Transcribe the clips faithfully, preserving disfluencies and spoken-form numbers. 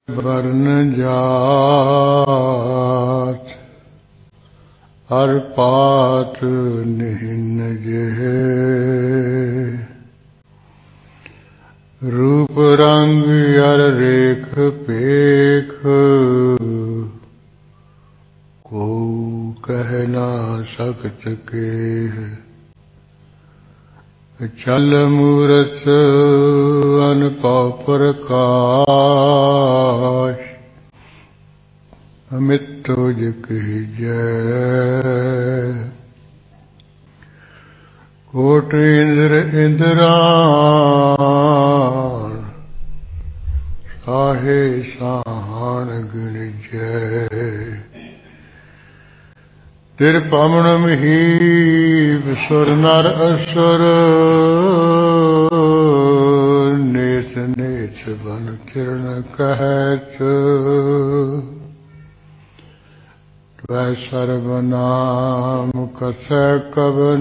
वर्ण जात हर पात निहिन जेह रूप रंग अर रेख पेख को कह ना सकत केह चल मूरत अनपव प्रकाश अमित तुझ कहि जय कोट इंद्र इंद्रान साहे साहन गुण जय तिरपमण महीप सुर नर असुर नेत नेत बन किरण कहत त्वै सर्वनाम कथ कवन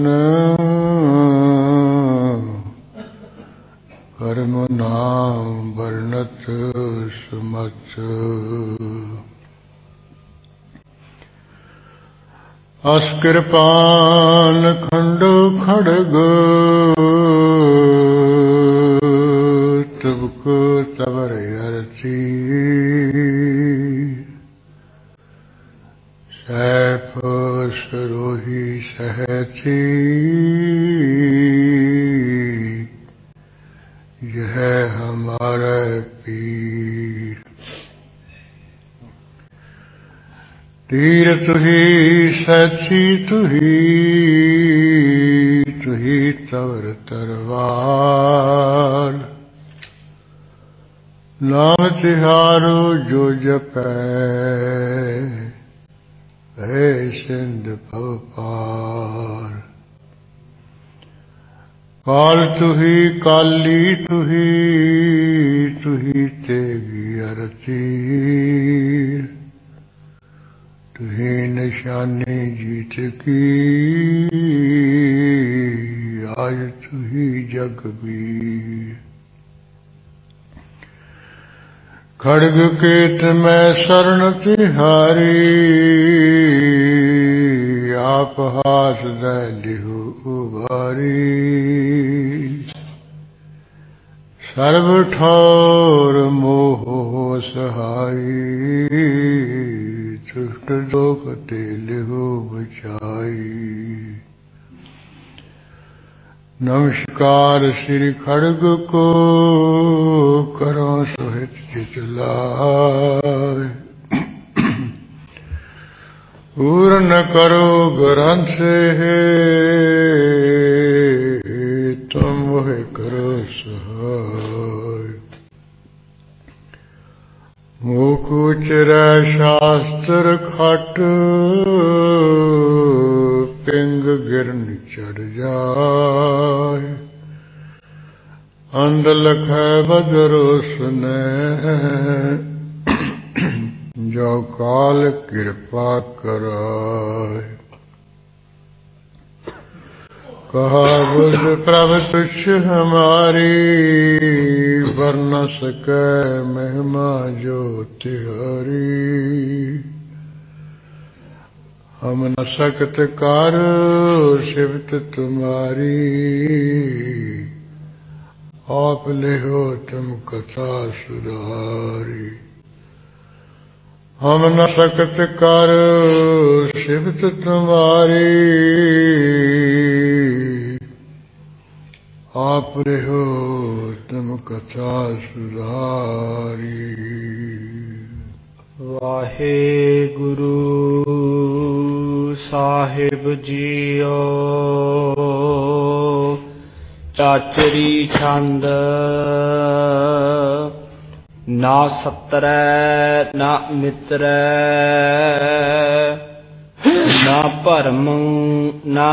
कर्म नाम वर्णत सुमत अस कृपान खंडो खड़ग तबक तबर अरती सैफ सरोही सहती यह हमारा पीर तीर तुही सची तुही तुही तवर तरवार नाम तिहारो जो जपै है सिंध भव पार काल तुही काली तुही तुही तेगी अरती तुही निशानी जीत की आज तुही जगबीर खड्ग केत में शरण तिहारी आप हाथ दे लिहु उभारी सर्व ठौर मोह सहाई दुष्ट लोक ते लिहु बचाई नमस्कार श्री खड्ग को करो सुहित चित लाय पूर्ण करो ग्रंथ है तुम वह करो सहाय मुकुचर शास्त्र खट पिंग गिरन चढ़ जाए अंध लख बदरो सुने जो काल कृपा कराए कहा बुध प्रभ तुच्छ हमारी वर्ण सके महिमा जो तिहारी हम न सकत कार शिवत तुम्हारी आप ले हो तुम कथा सुधारी हम न सकत कर शिवत तुम्हारी आप रहो तुम कथा सुधारी वाहे गुरु साहिब जीओ चाचरी छंद ना सतरै ना मित्रै ना भरम ना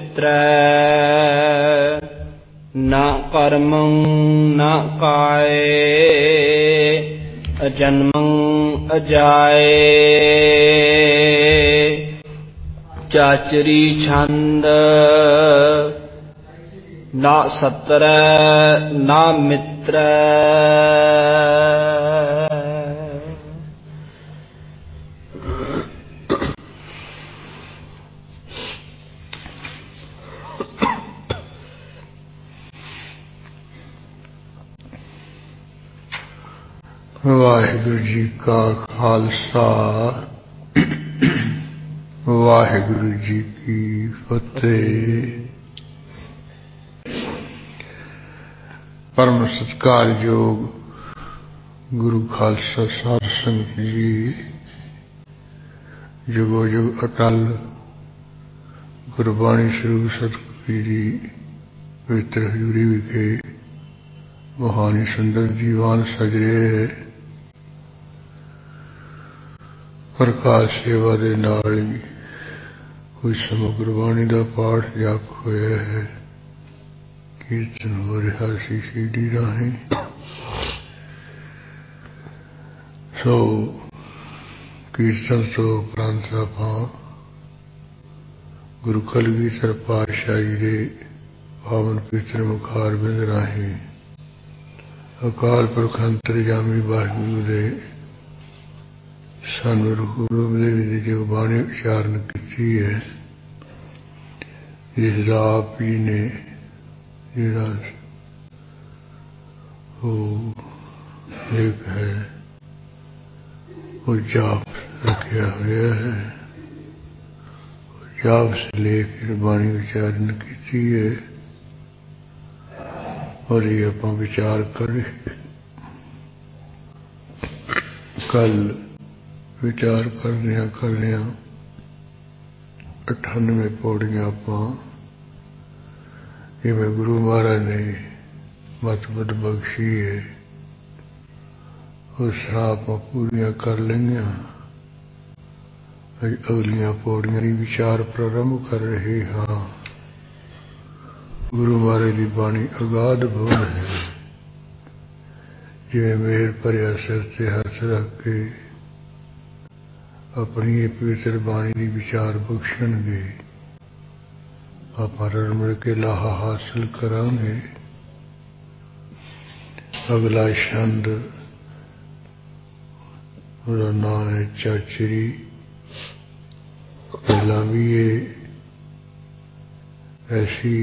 पितरै ना कर्म ना काय अजन्मं अजाए चाचरी छंद ना सतरै ना मित्र वाहिगुरु जी का खालसा वाहिगुरु जी की फतेह। परम सत्कारयोग गुरु खालसा साध संगत जी, जुगो जुग अटल गुरबाणी स्वरूप सतगुरु जी पवित्र हजूरी विखे महानी सुंदर दीवान सज रहे है। प्रकाश सेवा दे नाल ही कुछ समय गुरबाणी का पाठ जाप होया है, कीर्तन हो रहा सी सीडी राही। सो कीर्तन तो उपरंत आपां गुरु कलगीधर पातशाह जी दे पावन पवित्र मुखारबिंद राही अकाल पुरख अंतरजामी वाहिगुरु दे सानू रूप दे जो बाणी उच्चारण की है, जिसका आप जी ने जिहड़ा वो एक है वो जाप रखा हुआ है, जाप से लेकर बाणी उच्चारण की है और ये आप विचार करें। कल विचार करने करने अठानवे पौड़ियां आप जिमें गुरु महाराज ने मतबद बख्शी है उस आप पूरियां कर लेंगे। अगलियां पौड़ियां की विचार प्रारंभ कर रहे हाँ। गुरु महाराज की बाणी अगाध बोल है, जिमें मेहर भरिया सिर से हथ रख के अपनी ये पवित्र बाणी की विचार बख्शणगे। आप रल मिल के लाहा हासिल करांगे। अगला छंद उसका नाम है चाचरी। पहला भी ये ऐसी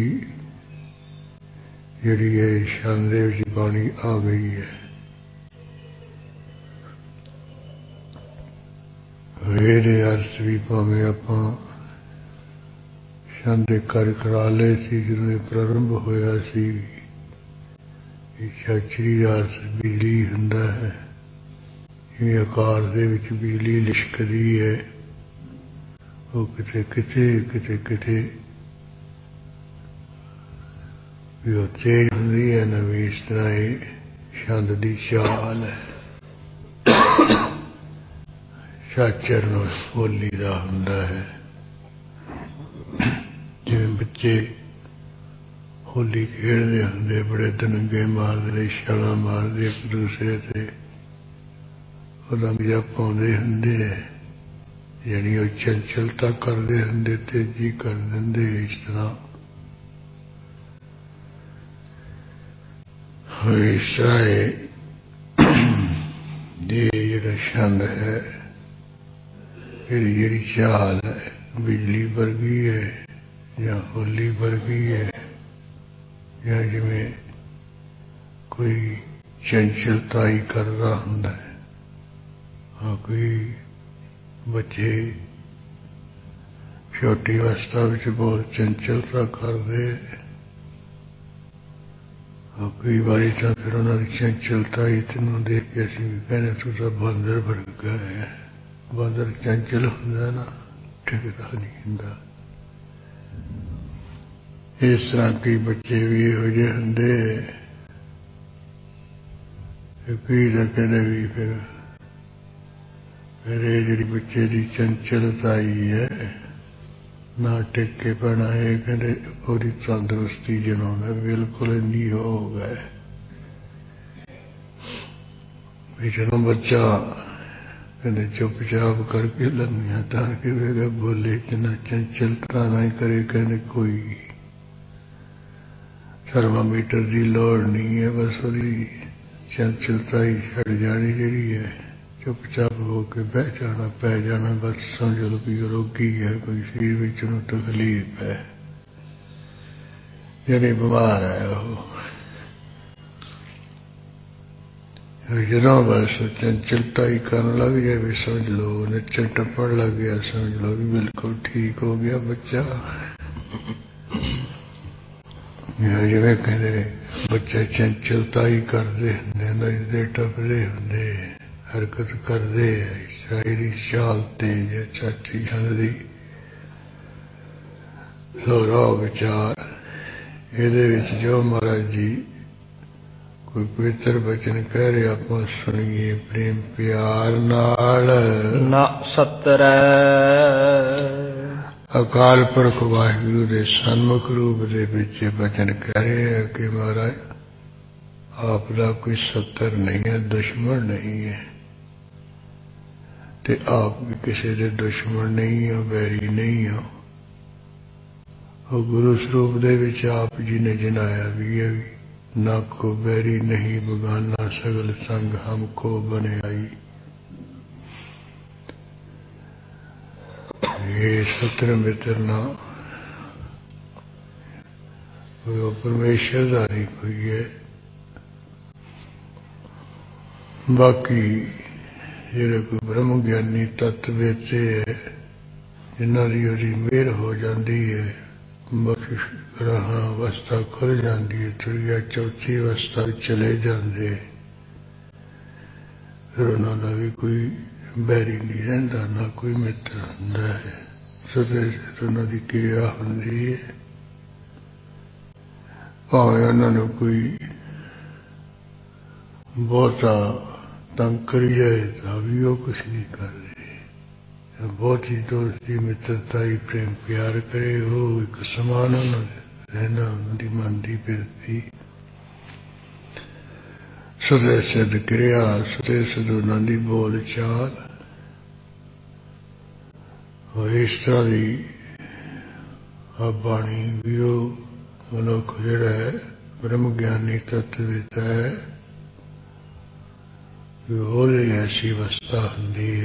जिहड़ी है छंद की बाणी आ गई है। मेरे अर्थ भी भावें आपां छंद कर करा ले सी जिन्हें प्रारंभ होया सी। चाचरी का अर्थ बिजली हुंदा है, ये आकार दे विच बिजली लिशकदी है, वो किते किते किते किते भी वो तेज हुंदी है ना भी इस तरह ये छंद दी चाल है। चाचर नूं बोली दा हुंदा है, जिवें बच्चे होली खेड़दे हुंदे बड़े दनंगे मारदे छालां मारदे एक दूसरे ते रंग पाउंदे हुंदे, यानी वो चंचलता करदे हुंदे, तेजी कर दिंदे। इस तरह इस तरह ये जेहड़ा छंद है, जिहड़ी चाल है बिजली वर्गी है या होली वर्गी है, या जिवें कोई चंचलता ही कर रहा हुंदा है। हाँ, कोई बच्चे छोटी अवस्था विच बहुत चंचलता करते, कई बारी तो फिर उन्होंने चंचलता ही तेनों देख के असीं भी कहने तू तो बंदर वर्गा है। बंदर चंचल हुंदा ना, टिकदा नहीं हुंदा। इस तरह कई बच्चे भी इहो जिहे हुंदे, कई तो कहते भी फिर फिर ये जिहड़ी बच्चे की चंचलता ही है ना टिक के पैना, ये कहते पूरी तंदुरुस्ती जनाउंदा, बिल्कुल नीरो हो गए। जदों बच्चा कहते चुपचाप करके लम्मिया तार के वेगा बोले जिन्ना चंचलता ना करे, कहते कोई थर्मामीटर की लोड़ नहीं है, बस वही चंचलता ही छड़ जानी जिहड़ी है, चुपचाप होके बह जाना पै जाना, बस समझ लो कि रोगी है, कोई शरीर विच नूं तकलीफ है, यानी बीमार है वो। जदों बस चंचलता ही करन लग जाए भी समझ लो नचन टप्पण लग गया, समझ लो भी बिल्कुल ठीक हो गया बच्चा। जिवें कहते बच्चे चंचलता ही करते होंगे, नचते टपदे होंगे, हरकत करते है, शायरी चाल तेज है चाची छंद दी। सोरा विचार ਇਹਦੇ ਵਿੱਚ ਜੋ ਮਹਾਰਾਜ ਜੀ कोई पवित्र वचन कह रहे आप सुनिए प्रेम प्यार नाल। न सतरै अकाल पुरख वाहिगुरु दे सन्मुख रूप दे विच वचन कह रहे हैं कि महाराज आप दा कोई सत्तर नहीं है, दुश्मन नहीं है, ते आप भी किसी दे दुश्मन नहीं हो, बैरी नहीं हो। और गुरु स्वरूप दे विच आप जी ने जनाया भी है, ना को बैरी नहीं बगाना सगल संग हमको बने आई। ये सत्र मित्र ना वो परमेश्वरधारी कोई है। बाकी जेड़े कोई ब्रह्म ज्ञानी तत्ववेते है जिन्हां दी ओदी मेहर हो जाती है, बख्शिश ग्रहां अवस्था खुल जाती है, तुरिया चौथी अवस्था चले जाते, फिर उन्होंने भी कोई बैरी नहीं रहिंदा, ना कोई मित्र हुंदा है। सदा उन्होंने क्रिया होंदी है, भावें उन्होंने कोई बहुता तंग करी जाए तो भी वो कुछ नहीं कर रहे। बहुत ही दोस्ती मित्रता ही प्रेम प्यार करे, वो एक समान रहना उनकी मन की बिरती। सदै सिद्ध क्रिया सदै सिद्ध उन्होंने बोल चाल। और इस तरह की बाणी भी वो मनुख जिहड़ा है ब्रह्म ज्ञानी तत्ववेता है, वो ऐसी अवस्था होंदी है।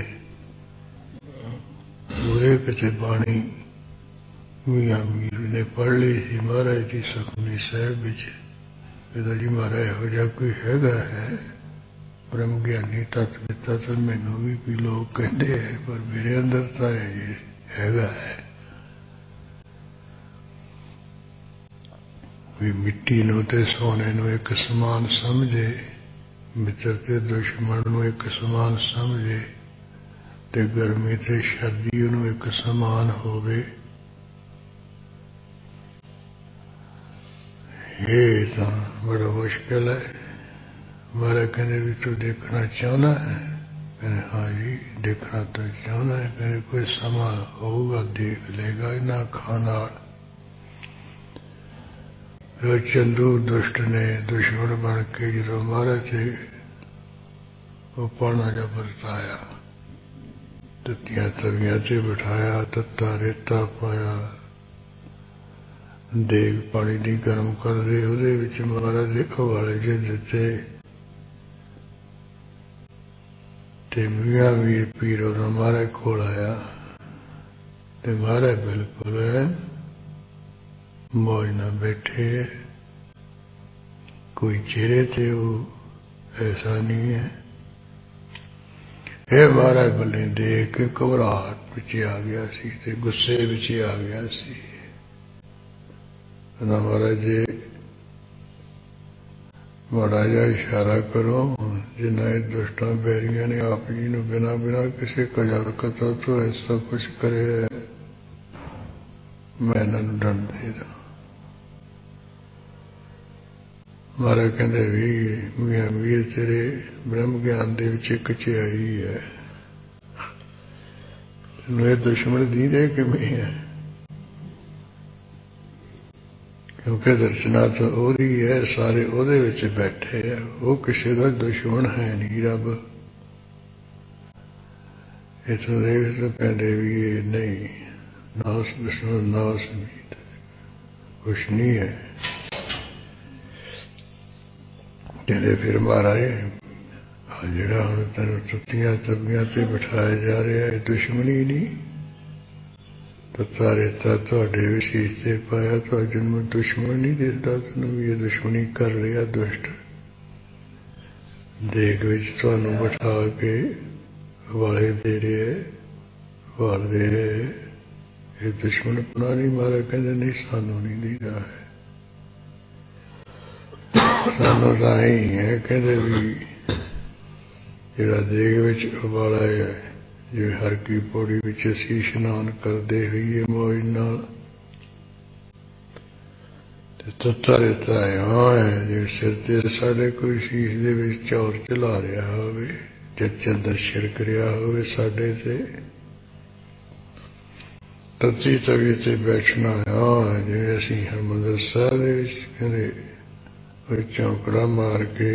वो किसी बाणी मियां मीर ने पढ़ ली थी महाराज की सुखमनी साहब विच, जी महाराज हो जा कोई हैगा है ब्रह्म ज्ञानी तत्ववेता, तो मैनू भी भी लोग कहते हैं, पर मेरे अंदर तो है जी हैगा है। भी मिट्टी नूं ते सोने नूं एक समान समझे, मित्र ते दुश्मन नूं एक समान समझे, ते गर्मी ते सर्दी उन्होंने एक समान होवे। ये तो बड़ा मुश्किल है। महाराज कहने भी तू देखना चाहना है? कहने हाँ जी देखना तो चाहना है। कहने कोई समा होगा देख लेगा ना खाना। जो चंदू दुष्ट ने दुश्मन बन के जो मारे थे वो पाना जा बरताया, तत्तियां तवियां से बिठाया, तत्ता रेता पाया, देग पानी दी गर्म कर दे, उहदे विच महाराज दे हवाले जे दिते, ते मियां वीर पीर उहदा महाराज कोल आया, ते महाराज बिल्कुल मौज नाल बैठे, कोई चेहरे ते वो ऐसा नहीं है। हे महाराज बल्ले देख के घबराहट पिछे आ गया सी, ते गुस्से पिछे आ गया सी। महाराज जी माड़ा जा इशारा करो, जिन्हें दुष्टा बैरिया ने आप जी ने बिना बिना किसी कजल कतल तो ऐसा कुछ करे, मैं इन्होंने दंड दे दा। महाराज कहते भी मियां वीर तेरे ब्रह्म ज्ञान दे विच एक चिहाई है, ये दुश्मन दी दे कि मैं है, क्योंकि दर्शना तो ओदी है, सारे ओदे विच बैठे है, वो किसी का दुश्मन है नहीं। रब इतों देख तो कहते भी ये नहीं नास दुश्मन नास मीत कुछ नहीं है। कहते फिर महाराज जड़ा हम तेन तत्तियां तबियां से बिठाया जा रहा है दुश्मनी नहीं, तत्ता रेता थोड़े विशेष से पाया तो जन्म दुश्मन नहीं दिखता, तेन भी ये दुश्मनी कर रहा दुष्ट। देग विच तुहानू बिठा के वाले दे रहे वाल दे रहे, ये दुश्मन अपना नहीं मारा, कहते नहीं सानू नहीं दीदा है, सानू तो ही है। कहते भी जिहड़ा देग विच उबाला है, जो हर की पौड़ी विच असीं इशनान करते हुए मौज नाल तत्ता रहता है। हाँ है जो सिर ते साडे कोई शीश दे विच चौर चला रहा होवे, चचा दर्शन करिया होवे साडे ते तत्ती तवी ते बैठना है। हाँ है जो असीं हरमंदिर साहिब दे विच कहंदे कोई चौंकड़ा मार के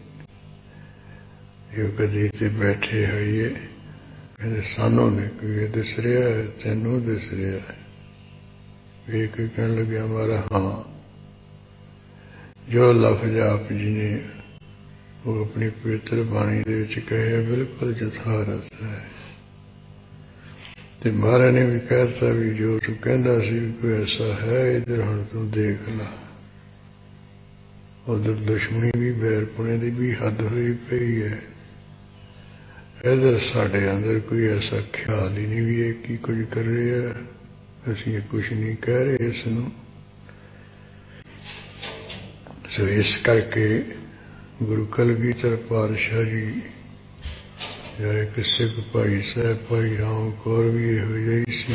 जो गद्दी ते बैठे होइए, कहते सानू ने कोई दिस रहा है, तैनू दिस रहा है। एक कहने लगे हमारा हाँ, जो लफ्ज आप जी ने वो अपनी पवित्र बाणी दे विच कहे बिल्कुल यथार्थ है। ते महाराज ने भी कहता भी जो तू कहंदा सी कोई ऐसा है, इधर हुण तू देख ला, उधर दुश्मनी भी बैरपुणे की भी हद हुई पई है, इधर साढ़े अंदर कोई ऐसा ख्याल ही नहीं भी एक ही कुछ कर रहे हैं, असीं कुछ नहीं कह रहे इसनूं। सो इस करके गुरु कलगीधर पातशाह जी या एक सिख भाई साहब भाई राम कौर भी इहो जिही सी,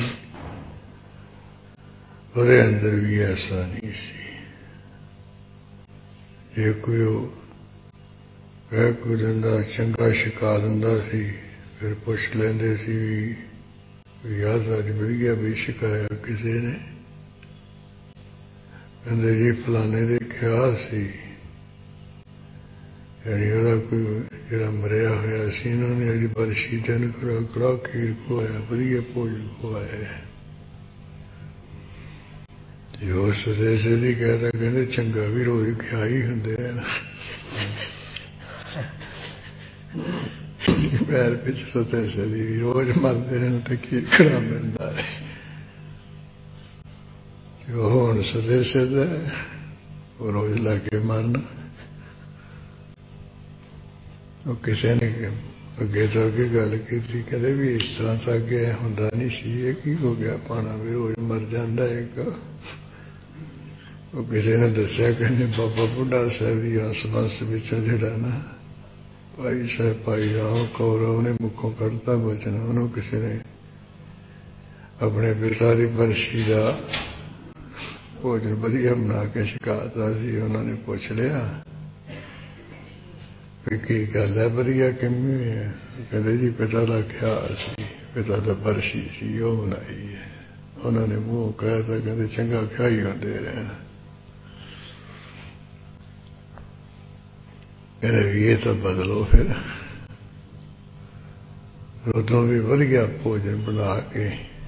ਉਹਦੇ अंदर भी ऐसा नहीं सी। जे कोई कह कोई दिंदा चंगा शिका दिंदा सी, फिर पुछ लेंदे सी भी याद अज वधिया भी शिकाया किसी ने, कहंदे जी फलाने दे क्या सी, यानी ਉਹਦਾ कोई ਜਿਹੜਾ मरिया होया सी, इन्होंने अज बरसी दिन कड़ा कड़ा खीर खवाया, वधिया भोजन खवाया। जो सुदेश जी कहता कहते चंगा भी रोज खिया ही होंगे पैर पिछ सुदेश जी भी रोज मरते रहे तो खीर खड़ा मिलता रहे। जो हुण सुदेश वो रोज लाके मरना। वो किसी ने अगे तो अगे गल की कहते भी इस तरह तो अगे होंदा नहीं सी, ये की हो गया पाना भी रोज मर जाता एक। वो किसी ने दसिया कहने बाबा बुढ़ा साहब की आस बस बिचों जिहड़ा ना भाई साहब भाई राम कौर उन्हें मुखों कढ़ता बचन, उन्होंने किसी ने अपने पिता की बरसी का भोजन वधिया बना के छकाता सी। उन्होंने पूछ लिया की गल है वधिया किवें है, कहते जी पिता का ख्याल सी, पिता का बरसी सी वो बनाई है। उन्होंने मूँह कहता कहते चंगा ख्याई होंदे रहन, कहते भी ये तो बदलो फिर। उदों भी वधिया भोजन बना के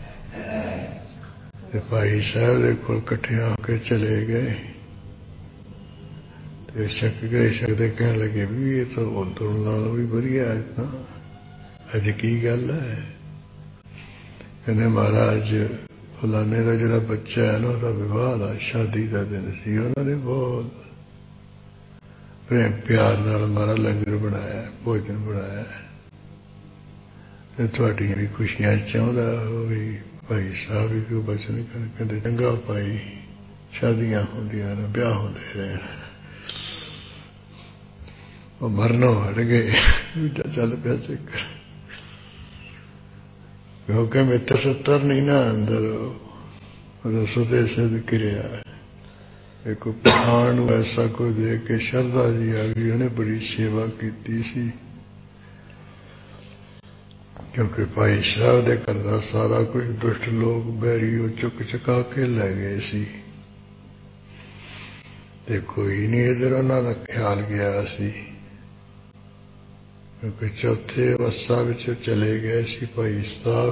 भाई साहब दे कोल कट्ठे होके चले गए। तो शक गए, शकते कहने लगे भी ये तो उदों नालों भी वधिया है, अज की गल है। कहने महाराज फलाने का जिहड़ा बच्चा है ना, उसका विवाह था, शादी का दिन सी, उन्होंने बहुत प्रेम प्यार नाल हमारा लंगर बनाया, भोजन बनाया, तुहाडियां भी खुशियां चाहुंदा हो भी भाई साहब भी कोई बचन कहते चंगा भाई शादियां होंदियां ने, ब्याह होंदे रहन। वो मरनों हट गए, दूजा चल पिया चक्कर, क्योंकि मित्र सत्तर नहीं ना अंदर सुते सिद्ध किरिया। एक पठान ऐसा कोई देख के शरदा जी आ गई, उन्हें बड़ी सेवा की सी, क्योंकि भाई साहब दे घर दा सारा कुछ दुष्ट लोग बैरी वो चुक चुका के लै गए सी, ते कोई नहीं इधर उन्हां दा ख्याल गया सी, क्योंकि चौथे अवस्था विच चले गए सी भाई साहब।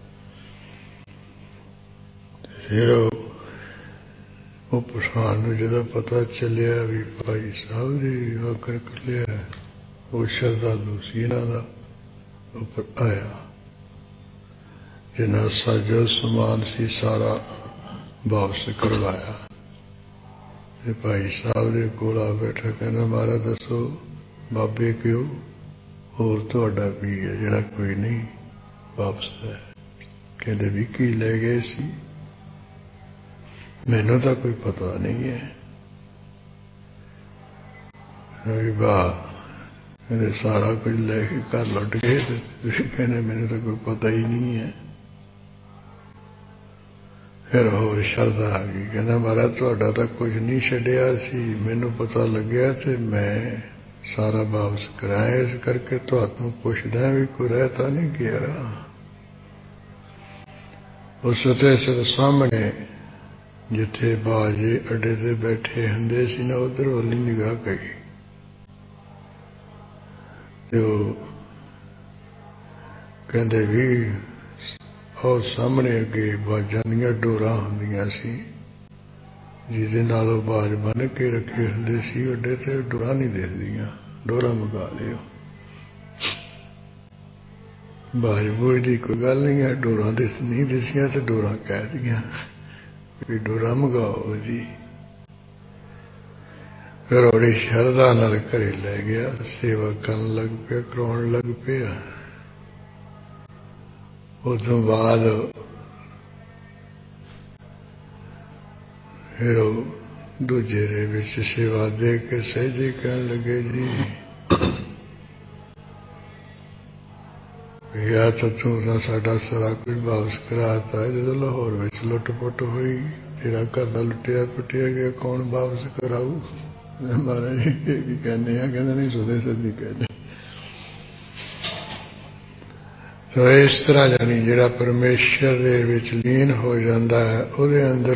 फिर वो पठान नूं जदों पता चलिया भी भाई साहब ने आकर कर लिया, वो श्रद्धालु सी इन्हां दा ऊपर आया, जिन्ना साजो समान सी सारा वापस करवाया। भाई साहब ने कोल आ बैठा, कहना महाराज दसो बाबे क्यों होर तुहाडा भी है जिहड़ा कोई नहीं वापस है। कहते भी की ले गए सी, मैनू तो कोई पता नहीं है। वाह, कहते सारा कुछ लेके घर लुट गए, कहने मैंने तो कोई पता ही नहीं है। फिर होर शरदा आ गई, कहना महाराज तुहाडा तो कुछ नहीं छड्डिया सी, मैनू पता लग्या ते मैं सारा वापस कराया, इस करके तुहानू पुछदा भी कोई रह तां नहीं गया। उस ते सिर सामने जिथे बाजे अड्डे ते बैठे हुंदे सी ना, उधर वाली निगाह गई तो कहते भी और सामने अगे बाजा दियां डोरां हुंदियां सी, जिहदे नाल ओह बाज बन के रखे हुंदे सी अड्डे ते, डोरां नहीं दिसदियां, डोरां मंगा लिओ। बाज बूज दी कोई गल नहीं है, डोरां दिस नहीं दिसियां ते डोरां कह दियां कि डोरां मंगाओ जी। फिर बड़ी शरदा नाल घरे लै गया, सेवा करन लग पिया, कराउण लग पिया। उदों बाद फिर दूजे दे विच सेवा दे के सहजे कहन लगे जी या तो तू तो साडा सारा कुछ वापस कराता है, जो लाहौर विच लुट पुट हुई, तेरा घर का लुटिया पुटिया गया, कौन वापस कराऊ। महाराज की कहने कहते नहीं सुधे सदी कहने। तो इस तरह जानी जिहड़ा परमेश्वर दे विच लीन हो जाता है, उहदे अंदर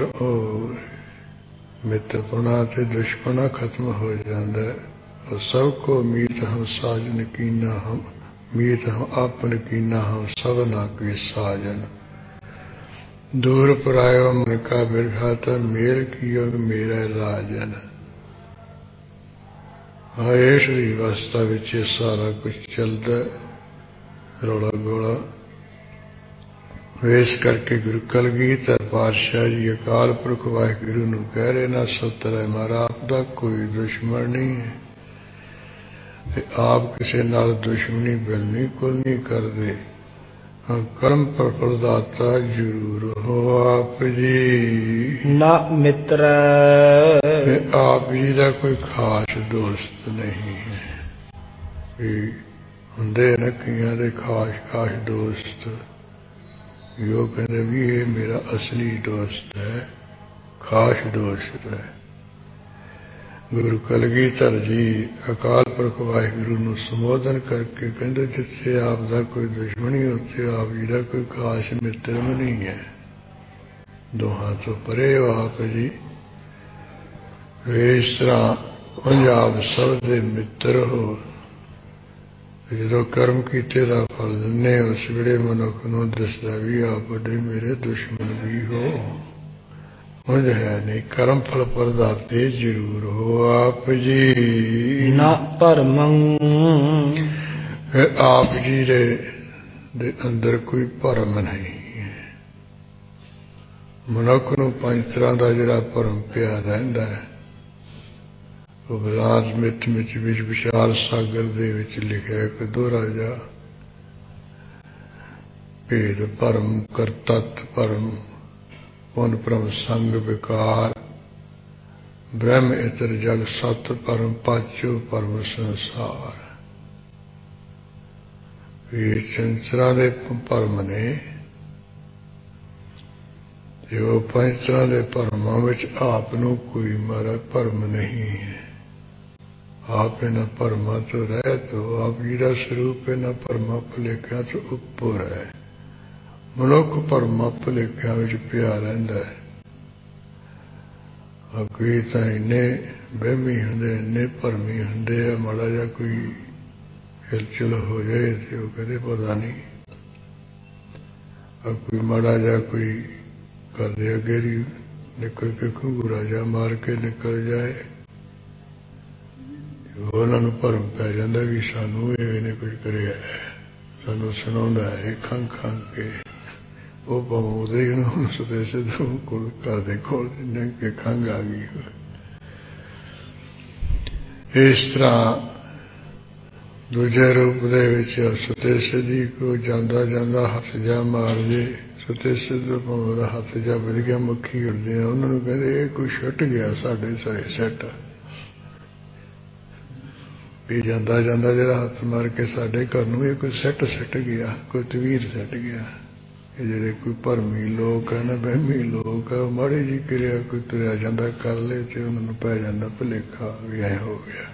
ओ मित्रपना ते दुश्मना खत्म हो जाता है। और सबको मीत हम साजन कीना, हम मीत हम आपन कीना, हम सबना के साजन। दूर परायो मन का बिरघाता, मेल कियो मेरा राजन। हाँ, इस अवस्था विच सारा कुछ चलता रौला गोला। इस करके गुरु कलगीधर पातशाह जी अकाल पुरख वाहिगुरु नूं कह रहे ना, सतर है महाराज आपका कोई दुश्मन नहीं है, आप किसी नाल दुश्मनी बिलनी कुल नहीं करते। हाँ, कर्म पर प्रदाता जरूर हो आप जी, ना मित्र आप जी का कोई खास दोस्त नहीं है। हुंदे न कईयां दे खास खास दोस्त, यो कहते भी ये मेरा असली दोस्त है, खास दोस्त है। गुरु कलगीधर जी अकाल पुरख वाहिगुरु नूं संबोधन करके कहते जिथे आपका कोई दुश्मनी उत्थे आप जी का कोई खास मित्र भी नहीं है, दोहां तो परे हो आप जी। इस तरह उंज आप सब दे मित्र हो। जो कर्म कीते दा फल दिने, उस वेले मनुख नूं दसदा भी आप बड़े मेरे दुश्मन भी हो। उंज है नहीं, कर्म फल प्रदाते जरूर हो आप जी, ना भरमं आप जी दे, दे अंदर कोई भरम नहीं है। मनुख नूं पंज तरह का जिहड़ा भरम पिया रहिंदा है, वो वेदांत मिथ मिच विच विशाल सागर दे विच लिखिया एक दोहरा जा भेद भरम, करतत भरम, पुन भ्रम संग विकार, ब्रह्म इतर जग सत परम, पाचो परम संसार। ये चंचरा दे भरम ने, जो पंज तरह के भरमां विच आप नूं कोई मारा भरम नहीं है। आप इन्हां भरमां तो रहत हो, आप जी दा स्वरूप इन्हां भरमां भुलेखियां तो उपर है। मनुख भरमां भुलेखियां विच पिया रहिंदा है। कोई तो इन्ने बहमी हुंदे, इन्ने भरमी हुंदे आ, माड़ा जिहा कोई हिलचुल हो जाए तो वो कहते पता नहीं। और कोई माड़ा जिहा कोई घर दे अगे ही निकल के घुंघूरा जा मार के निकल जाए, उन्होंने भरम पै जाता भी सानू इहने कुछ करिया है, सानू सुनाउंदा है खंघ खंघ के। वो भावें ही उन्होंने सुते सिद्धू घर के खोल देने के खंघ आ गई। इस तरह ਦੂਜੇ ਰੂਪ ਦੇ ਵਿੱਚ ਸੁਤੇ ਸਿੱਧੀ ਕੋ ਜਾਂਦਾ ਜਾਂਦਾ ਹੱਥ ਜਾ ਮਾਰ ਜੇ ਸੁਤੇ ਸਿੱਧ ਭਾਵੇਂ ਦਾ ਹੱਥ ਜਾ ਵੱਜ ਗਿਆ ਮੱਖੀ ਉੱਡਦੇ ਆ ਉਹਨਾਂ ਨੂੰ ਕਹਿੰਦੇ ਇਹ ਕੋਈ ਛੁੱਟ ਗਿਆ ਸਾਡੇ ਸਰੇ ਸੈੱਟ ਵੀ ਜਾਂਦਾ ਜਾਂਦਾ ਜਿਹੜਾ ਹੱਥ ਮਾਰ ਕੇ ਸਾਡੇ ਘਰ ਨੂੰ ਇਹ ਕੋਈ ਸੈੱਟ ਸੱਟ ਗਿਆ ਕੋਈ ਤਵੀਰ ਸੱਟ ਗਿਆ ਇਹ ਜਿਹੜੇ ਕੋਈ ਭਰਮੀ ਲੋਕ ਹੈ ਨਾ ਵਹਿਮੀ ਲੋਕ ਹੈ ਮਾੜੀ ਜੀ ਕਿਰਿਆ ਕੋਈ ਤੁਰਿਆ ਜਾਂਦਾ ਕਰ ਲੈ ਤੇ ਉਹਨਾਂ ਨੂੰ ਪੈ ਜਾਂਦਾ ਭੁਲੇਖਾ ਵੀ ਐ ਹੋ ਗਿਆ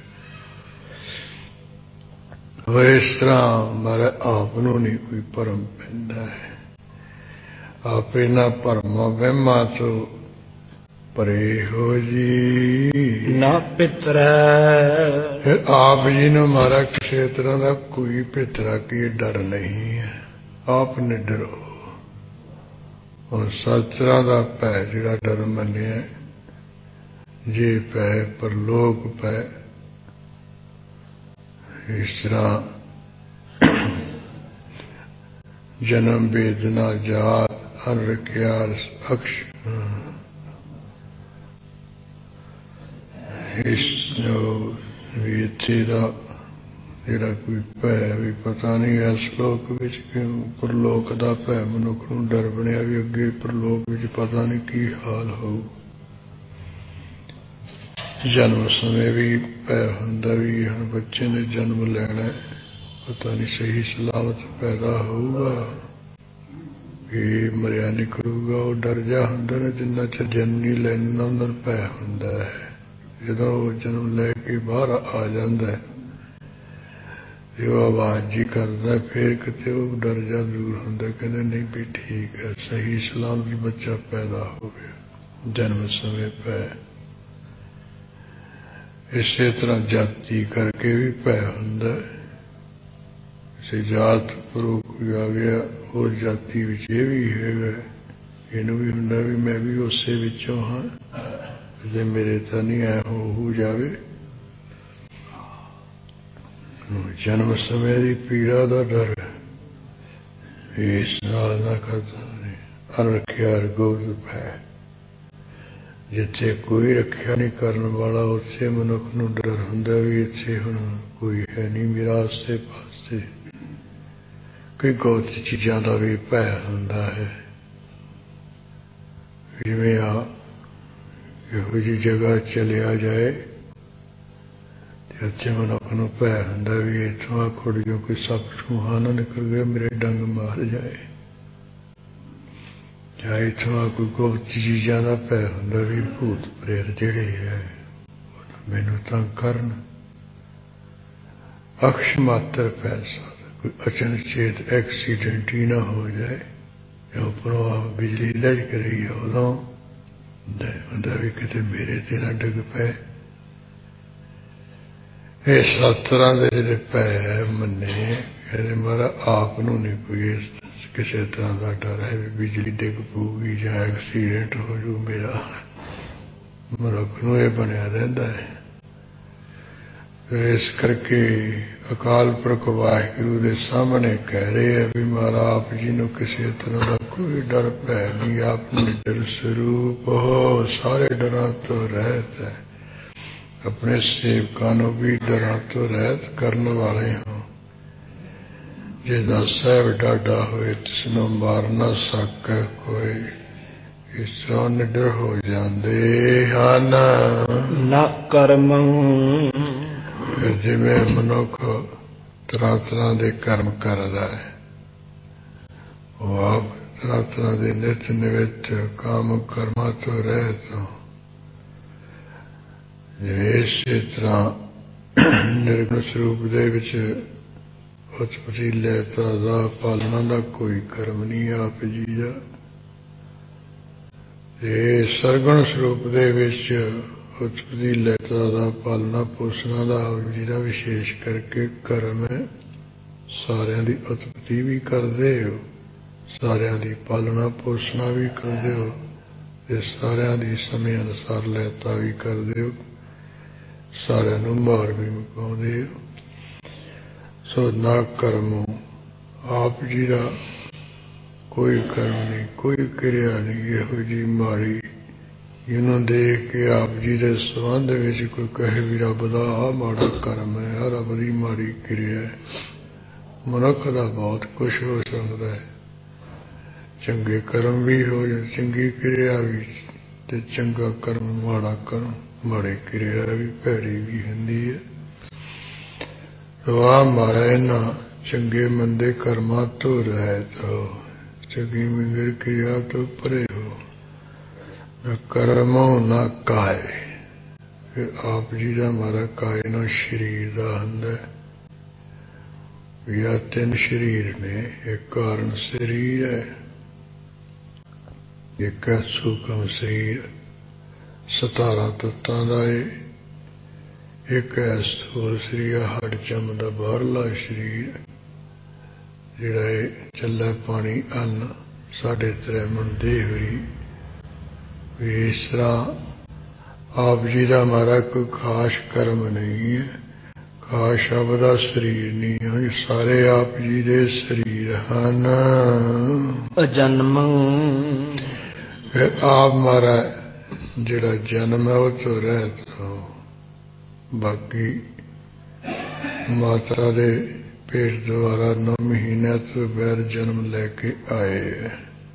ਉਹ ਇਸ ਤਰ੍ਹਾਂ ਮਾਰੇ ਆਪ ਨੂੰ ਨਹੀਂ ਕੋਈ ਭਰਮ ਪੈਂਦਾ ਹੈ आप ना भरमा वहमा तो परे हो जी ना पितरा फिर आप जी ने मारा किसी तरह का कोई पितरा की डर नहीं है आप निडर हो और सत तरह का भै जिहड़ा डर मन्निया जे पै परलोक पै इस तरह जन्म वेदना जात अनरख्याल अक्ष इस इत्थे दा जिहड़ा कोई भै भी पता नहीं है श्लोक विच क्यों परलोक दा भै मनुख नूं डर बनिया भी अगे परलोक विच पता नहीं की हाल होऊ जन्म समय भी भै हुंदा भी हुण बच्चे ने जन्म लेना पता नहीं सही सलामत पैदा होऊगा ये मरिया नहीं करूगा वो डर जा होंदा ना जिन्ना चर जन्म नहीं लेना उन्ना भै हुंदा है जदों वो जन्म लैके बाहर आ जाता है वो आवाज जी करता फिर किते वो डर जा दूर होंदा कहते नहीं भी ठीक है सही सलामत बच्चा पैदा हो गया जन्म समय भै इसे तरह जाति करके भी भै हुंदा किसी जात परों कोई आ गया और जाति विच ये भी है इनू भी हुंदा भी मैं भी उसे विचों हाँ जे मेरे तो नहीं ऐ हो हो जावे जन्म समय की पीड़ा का डर इस नाल ना करता अनरख्या गोद भै जिथे कोई रख्या नहीं करने वाला उत्थे मनुख नूं डर हुंदा भी इत्थे हुण कोई है नहीं मेरा आसे पासे कई गौत चीज़ों का भी भै हुंदा है जिवें आ इहो जी जगह चलिया जाए उत्थे मनुख नूं भै हुंदा भी इत्थों आ कुड़ियों कोई सप छूहा ना निकल गया मेरे डंग मार जाए या इत्थों आ कोई गुप्त चीज़ों का भै हुंदा भी भूत प्रेत जिहड़े है मैनूं तंग करन अक्ष मात्र पैसा कोई अचनचेत एक्सीडेंट ही ना हो जाए उपरों बिजली लजक रही है उदों होंदा भी किते मेरे ते ना डिग पे ये सत तरह के जिहड़े भै मन्ने कहते मारा आप नूं नहीं कोई किसी तरह का डर है भी बिजली डिग पऊगी जां एक्सीडेंट हो जू मेरा मनुख नूं इह बनिया रहिंदा है इस करके अकाल पुरख वाहिगुरू के सामने कह रहे हैं भी मारा आप जी को किसी तरह का कोई डर भै नहीं आप निडर स्वरूप हो सारे डर तो रहत है अपने सेवकों भी डर तो रहत करने वाले हो जिसका सहब डाडा होए तिसनों मार न सके कोई इस तरह निडर हो जाते हैं न कर्म जिमें मनुख तरह तरह के कर्म कर रहा है वो आप तरह तरह के नित निमित्त काम कर्मा तो रह तो इसी तरह निर्गुण स्वरूप दे विच उत्पत्ति लैता दा पालना का कोई कर्म नहीं आप जी का सरगुण स्वरूप दे विच उत्पत्ति लैता का पालना पोषणा का जिहदा विशेष करके कर्म है सारियां दी उत्पत्ति भी करते हो सारियां दी पालना पोषणा भी करते हो ते सारियां दी समय अनुसार लैता भी करते हो सारियां नूं मार भी मुकाउंदे हो सो ना कर्मो आप जी का कोई कर्म नहीं कोई क्रिया नहीं इहो जी माड़ी ਜਿਹਨੂੰ ਦੇਖ ਕੇ ਆਪ ਜੀ ਦੇ ਸੰਬੰਧ ਵਿੱਚ ਕੋਈ ਕਹੇ ਵੀ ਰੱਬ ਦਾ ਆਹ ਮਾੜਾ ਕਰਮ ਹੈ, ਆਹ ਰੱਬ ਦੀ ਮਾੜੀ ਕਿਰਿਆ ਹੈ। ਮਨੁੱਖ ਦਾ ਬਹੁਤ ਕੁਛ ਹੋ ਸਕਦਾ ਹੈ, ਚੰਗੇ ਕਰਮ ਵੀ ਹੋ ਜਾਂਦੇ, ਚੰਗੀ ਕਿਰਿਆ ਵੀ, ਤੇ ਚੰਗਾ ਕਰਮ ਮਾੜਾ ਕਰਮ, ਮਾੜੀ ਕਿਰਿਆ ਵੀ ਭੈੜੀ ਵੀ ਹੁੰਦੀ ਹੈ। ਵਾਹ ਮਾਰਾ ਇਹਨਾਂ ਚੰਗੇ ਮੰਦੇ ਕਰਮਾਂ ਤੋਂ ਰਹਿਤ ਹੋ, ਚੰਗੀ ਮੰਗਲ ਕਿਰਿਆ ਤੋਂ ਪਰੇ ਹੋ, ਨਾ ਕਰਮੋ ਨਾ ਕਾਏ। ਫਿਰ ਆਪ ਜੀ ਦਾ ਮਾਰਾ ਕਾਏ ਨਾ ਸਰੀਰ ਦਾ ਹੁੰਦਾ ਵੀ ਆ ਤਿੰਨ ਸਰੀਰ ਨੇ। ਇੱਕ ਕਾਰਨ ਸਰੀਰ ਹੈ, ਇੱਕ ਹੈ ਸੂਖਮ ਸਰੀਰ ਸਤਾਰਾਂ ਤੱਤਾਂ ਦਾ ਏ, ਇੱਕ ਹੈ ਸਥੂਲ ਸਰੀਰ ਹੱਡ ਚਮ ਦਾ ਬਾਹਰਲਾ ਸਰੀਰ ਜਿਹੜਾ ਇਹ ਚੱਲਾ ਪਾਣੀ ਅੰਨ ਸਾਡੇ ਤ੍ਰੈਮਣ ਦੇਹਰੀ। ਵੀ ਇਸ ਤਰ੍ਹਾਂ ਆਪ ਜੀ ਦਾ ਮਾਰਾ ਕੋਈ ਖਾਸ ਕਰਮ ਨਹੀਂ ਹੈ, ਖਾਸ ਸ਼ਬਦ ਦਾ ਸਰੀਰ ਨਹੀਂ ਹੈ, ਸਾਰੇ ਆਪ ਜੀ ਦੇ ਸਰੀਰ ਹਨ। ਅਜਨਮ ਫਿਰ ਆਪ ਮਾਰਾ ਜਿਹੜਾ ਜਨਮ ਹੈ ਉਹ ਤੋਂ ਰਹਿਤ ਹੋ, ਬਾਕੀ ਮਾਤਾ ਦੇ ਪੇਟ ਦੁਆਰਾ ਨੌ ਮਹੀਨਿਆਂ ਤੋਂ ਬਗੈਰ ਜਨਮ ਲੈ ਕੇ ਆਏ ਹੈ।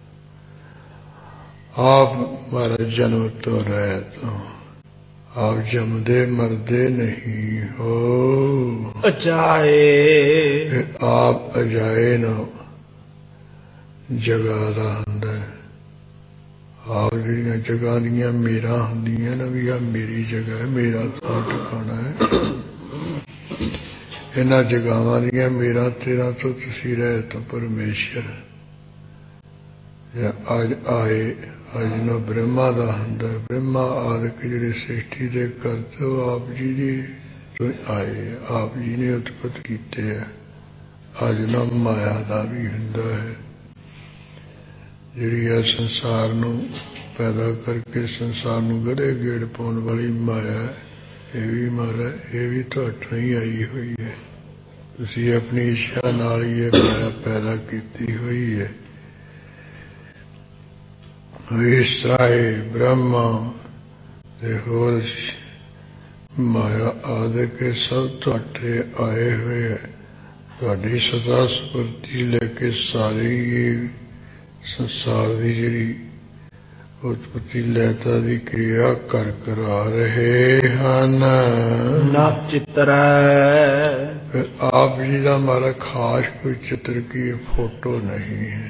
ਆਪ ਮਾਰਾ ਜਨਮ ਤੋਂ ਰਹਿਤ ਹੋ, ਆਪ ਜੰਮਦੇ ਮਰਦੇ ਨਹੀਂ ਹੋ। ਅਜਾਏ ਆਪ ਅਜਾਏ ਨਾ ਜਗ੍ਹਾ ਦਾ ਹੁੰਦਾ। ਆਪ ਜਿਹੜੀਆਂ ਜਗ੍ਹਾ ਦੀਆਂ ਮੇਰਾ ਹੁੰਦੀਆਂ ਨਾ ਵੀ ਆ ਮੇਰੀ ਜਗ੍ਹਾ ਹੈ, ਮੇਰਾ ਥਾਂ ਟਿਕਾਣਾ ਹੈ, ਇਹਨਾਂ ਜਗ੍ਹਾਵਾਂ ਦੀਆਂ ਮੇਰਾ ਤੇਰਾ ਤੋਂ ਤੁਸੀਂ ਰਹਿਤ ਪਰਮੇਸ਼ਰ। ਅੱਜ ਆਏ ਅੱਜ ਨਾ ਬ੍ਰਹਮਾ ਦਾ ਹੁੰਦਾ, ਬ੍ਰਹਮਾ ਆਦਿਕ ਜਿਹੜੇ ਸ੍ਰਿਸ਼ਟੀ ਦੇ ਕਰਤੇ ਉਹ ਆਪ ਜੀ ਦੀ ਤੋਂ ਆਏ, ਆਪ ਜੀ ਨੇ ਉਤਪਤ ਕੀਤੇ ਹੈ। ਅੱਜ ਨਾ ਮਾਇਆ ਦਾ ਵੀ ਹੁੰਦਾ ਹੈ, ਜਿਹੜੀ ਆ ਸੰਸਾਰ ਨੂੰ ਪੈਦਾ ਕਰਕੇ ਸੰਸਾਰ ਨੂੰ ਗੜੇ ਗੇੜ ਪਾਉਣ ਵਾਲੀ ਮਾਇਆ ਹੈ। ਇਹ ਵੀ ਮਾਇਆ, ਇਹ ਵੀ ਤੁਹਾਡੇ ਹੀ ਆਈ ਹੋਈ ਹੈ, ਤੁਸੀਂ ਆਪਣੀ ਇੱਛਾ ਨਾਲ ਹੀ ਇਹ ਮਾਇਆ ਪੈਦਾ ਕੀਤੀ ਹੋਈ ਹੈ। ਇਸ ਤਰ੍ਹਾਂ ਬ੍ਰਹਮਾ ਤੇ ਹੋਰ ਮਾਇਆ ਆਦਿ ਕੇ ਸਭ ਤੁਹਾਡੇ ਆਏ ਹੋਏ ਹੈ। ਤੁਹਾਡੀ ਸਦਾ ਸਪੁਰਤੀ ਲੈ ਕੇ ਸਾਰੀ ਸੰਸਾਰ ਦੀ ਜਿਹੜੀ ਉਤਪਤੀ ਲੈਤਾ ਦੀ ਕਿਰਿਆ ਕਰ ਕਰਾ ਰਹੇ ਹਨ। ਨਾ ਚਿਤਰੈ ਆਪ ਜੀ ਦਾ ਹਮਾਰਾ ਖਾਸ ਕੋਈ ਚਿੱਤਰ ਕੀ ਫੋਟੋ ਨਹੀਂ ਹੈ।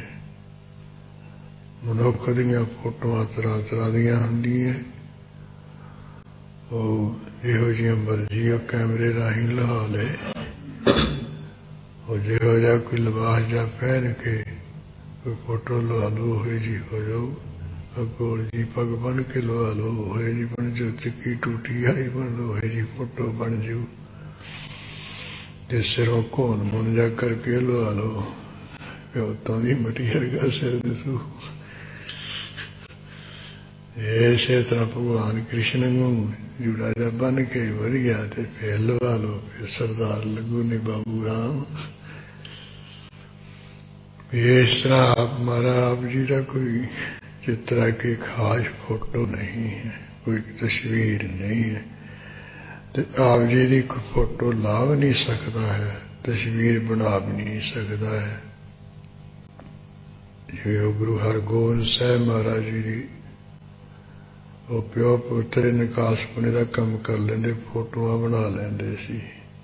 ਮਨੁੱਖ ਦੀਆਂ ਫੋਟੋਆਂ ਤਰ੍ਹਾਂ ਤਰ੍ਹਾਂ ਦੀਆਂ ਹੁੰਦੀਆਂ, ਉਹ ਇਹੋ ਜਿਹੀਆਂ ਮਰਜ਼ੀ ਉਹ ਕੈਮਰੇ ਰਾਹੀਂ ਲਹਾ ਲਏ, ਉਹ ਜਿਹੋ ਜਿਹਾ ਕੋਈ ਲਿਬਾਸ ਜਿਹਾ ਪਹਿਨ ਕੇ ਕੋਈ ਫੋਟੋ ਲਵਾ ਲਓ ਉਹੋ ਜਿਹੀ ਹੋ ਜਾਊ, ਗੋਲ ਜੀ ਪੱਗ ਬੰਨ ਕੇ ਲਵਾ ਲਓ ਉਹੋ ਜਿਹੀ ਬਣ ਜਾਊ, ਤਿੱਕੀ ਟੂਟੀ ਵਾਲੀ ਬਣ ਲਓ ਉਹੋ ਜਿਹੀ ਫੋਟੋ ਬਣ ਜਾਊ, ਜੇ ਸਿਰੋਂ ਘੋਨ ਮੁੰਨ ਜਾ ਕਰਕੇ ਲਵਾ ਲਓ ਕਿ ਉੱਤੋਂ ਦੀ ਮਟੀ ਵਰਗਾ ਸਿਰ ਦਿਸੂ। ਇਸੇ ਤਰ੍ਹਾਂ ਭਗਵਾਨ ਕ੍ਰਿਸ਼ਨ ਨੂੰ ਜੂੜਾ ਜਿਹਾ ਬੰਨ ਕੇ ਵਧੀਆ ਤੇ ਫੇਰ ਲਵਾ ਲਓ, ਫਿਰ ਸਰਦਾਰ ਲੱਗੂ ਨੀ ਬਾਬੂ ਰਾਮ। ਇਸ ਤਰ੍ਹਾਂ ਆਪ ਮਾਰਾ ਆਪ ਜੀ ਦਾ ਕੋਈ ਚਿੱਤਰਾ ਕੀ ਖਾਸ ਫੋਟੋ ਨਹੀਂ ਹੈ, ਕੋਈ ਤਸਵੀਰ ਨਹੀਂ ਹੈ, ਤੇ ਆਪ ਜੀ ਦੀ ਕੋਈ ਫੋਟੋ ਲਾ ਵੀ ਨਹੀਂ ਸਕਦਾ ਹੈ, ਤਸਵੀਰ ਬਣਾ ਵੀ ਨਹੀਂ ਸਕਦਾ ਹੈ। ਜਿਵੇਂ ਗੁਰੂ ਹਰਗੋਬਿੰਦ ਸਾਹਿਬ ਮਹਾਰਾਜ ਜੀ ਦੀ ਉਹ ਪਿਓ ਪੁੱਤਰ ਨਿਕਾਸ ਪੁਣੇ ਦਾ ਕੰਮ ਕਰ ਲੈਂਦੇ, ਫੋਟੋਆਂ ਬਣਾ ਲੈਂਦੇ ਸੀ।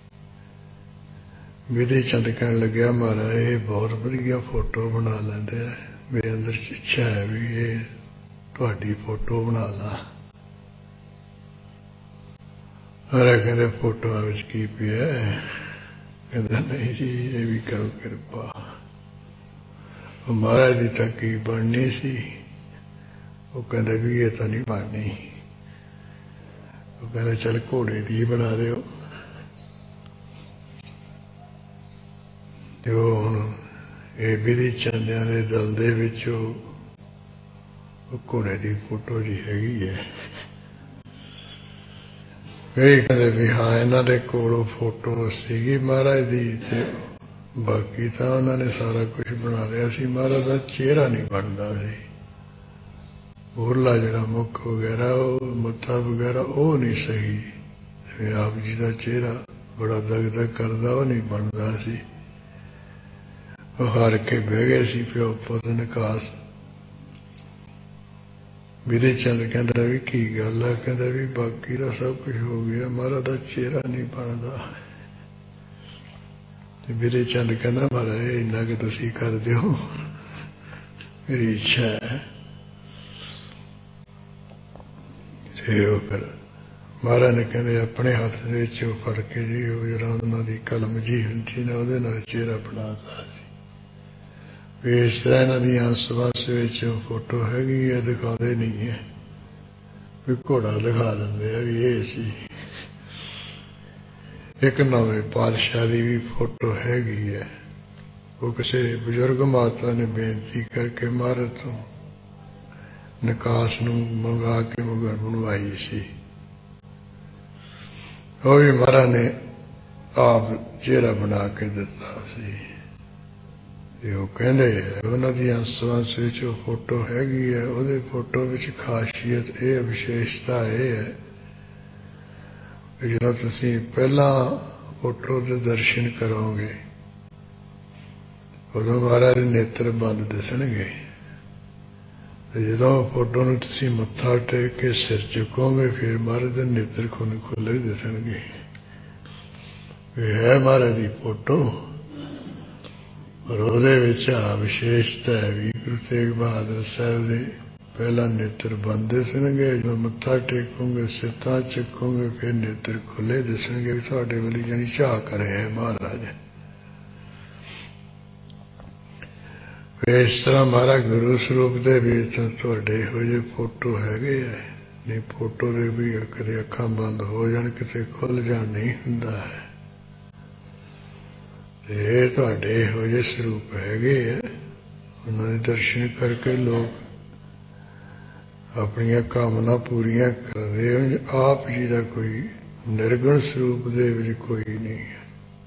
ਵਿਧੀ ਚੰਦ ਕਹਿਣ ਲੱਗਿਆ ਮਹਾਰਾਜ ਇਹ ਬਹੁਤ ਵਧੀਆ ਫੋਟੋ ਬਣਾ ਲੈਂਦੇ ਆ, ਮੇਰੇ ਅੰਦਰ ਇੱਛਾ ਹੈ ਵੀ ਇਹ ਤੁਹਾਡੀ ਫੋਟੋ ਬਣਾ ਲਾ। ਅਰੇ ਕਹਿੰਦੇ ਫੋਟੋਆਂ ਵਿੱਚ ਕੀ ਪਿਆ? ਕਹਿੰਦਾ ਨਹੀਂ ਜੀ ਇਹ ਵੀ ਕਰੋ ਕਿਰਪਾ। ਉਹ ਮਹਾਰਾਜ ਦੀ ਤਾਂ ਕੀ ਬਣਨੀ ਸੀ, ਉਹ ਕਹਿੰਦੇ ਵੀ ਇਹ ਤਾਂ ਨਹੀਂ ਬਣਨੀ। ਉਹ ਕਹਿੰਦੇ ਚੱਲ ਘੋੜੇ ਦੀ ਬਣਾ ਦਿਓ। ਤੇ ਉਹ ਹੁਣ ਇਹ ਵਿਧੀ ਚੰਦਿਆਂ ਦੇ ਦਲ ਦੇ ਵਿੱਚ ਉਹ ਘੋੜੇ ਦੀ ਫੋਟੋ ਜੀ ਹੈਗੀ ਹੈ। ਇਹ ਕਹਿੰਦੇ ਵੀ ਹਾਂ ਇਹਨਾਂ ਦੇ ਕੋਲ ਫੋਟੋ ਸੀਗੀ ਮਹਾਰਾਜ ਦੀ, ਤੇ ਬਾਕੀ ਤਾਂ ਉਹਨਾਂ ਨੇ ਸਾਰਾ ਕੁਝ ਬਣਾ ਲਿਆ ਸੀ, ਮਹਾਰਾਜ ਦਾ ਚਿਹਰਾ ਨਹੀਂ ਬਣਦਾ ਸੀ। मुरला जड़ा मुख वगैरह मत्था वगैरह वो नहीं सही। जिवें आप जी का चेहरा बड़ा दग दग करता वो नहीं बनता सी। हार के बह गए सी प्यो पुत निकास। विधि चंद कहता भी की गल है, कहता भी बाकी का सब कुछ हो गया, महाराज का चेहरा नहीं बनता। विधि चंद कहता महाराज इन्ना कि तुसी कर दो, मेरी इच्छा है। फिर महाराज ने कहते अपने हाथ फड़ के जी जरा उन्होंने कलम जी होंगी ना वो चेहरा बनाता इस तरह इन्होंने आस पास फोटो हैगी है, दिखाते नहीं है भी घोड़ा दिखा देंगे भी ये सी। एक नवे पातशाह की भी फोटो हैगी है, वो किसी बुजुर्ग माता ने बेनती करके महाराज तो निकास नूं मंगा के मगर बनवाई सी। वो भी महाराज ने आप चेहरा बना के दिता सी। वो कहते हैं उन्होंने अंश फोटो हैगी है, वो फोटो विच खासियत ये विशेषता ये है जो तुसी पहला फोटो के दर्शन करोगे उदों महाराज नेत्र बंद दिसणगे। जो फोटो नूं तुसी मत्था टेक के सिर चुकोगे फिर महाराज के नेत्र खुल खुले दिसणगे। है महाराज की फोटो और ਉਹਦੇ ਵਿੱਚ ਆ ਵਿਸ਼ੇਸ਼ਤਾ ਹੈ ਵੀ ਗੁਰੂ ਤੇਗ ਬਹਾਦਰ ਸਾਹਿਬ ਦੇ ਪਹਿਲਾ ਨੇਤਰ ਬੰਦ ਦਿਸਣਗੇ, ਜਦੋਂ ਮੱਥਾ ਟੇਕੋਗੇ ਸਿੱਧਾ ਚੱਕੋਗੇ ਫਿਰ ਨੇਤਰ ਖੁੱਲੇ ਦਿਸਣਗੇ ਵੀ ਤੁਹਾਡੇ ਵੱਲ ਜਾਨੀ ਝਾਕ ਰਿਹਾ ਹੈ ਮਹਾਰਾਜ। ਇਸ ਤਰ੍ਹਾਂ ਮਹਾਰਾਜ ਗੁਰੂ ਸਰੂਪ ਦੇ ਵਿੱਚ ਤੁਹਾਡੇ ਇਹੋ ਜਿਹੇ ਫੋਟੋ ਹੈਗੇ ਆ। ਨਹੀਂ ਫੋਟੋ ਦੇ ਵੀ ਕਦੇ ਅੱਖਾਂ ਬੰਦ ਹੋ ਜਾਣ ਕਿਤੇ ਖੁੱਲ ਜਾਣ ਨਹੀਂ ਹੁੰਦਾ ਹੈ। ये तुहाडे इहो जिहे स्वरूप हैगे है, उन्होंने दर्शन करके लोग अपनियां कामना पूरियां कर रहे हैं। आप जी का कोई निर्गुण स्वरूप दे विच कोई नहीं है।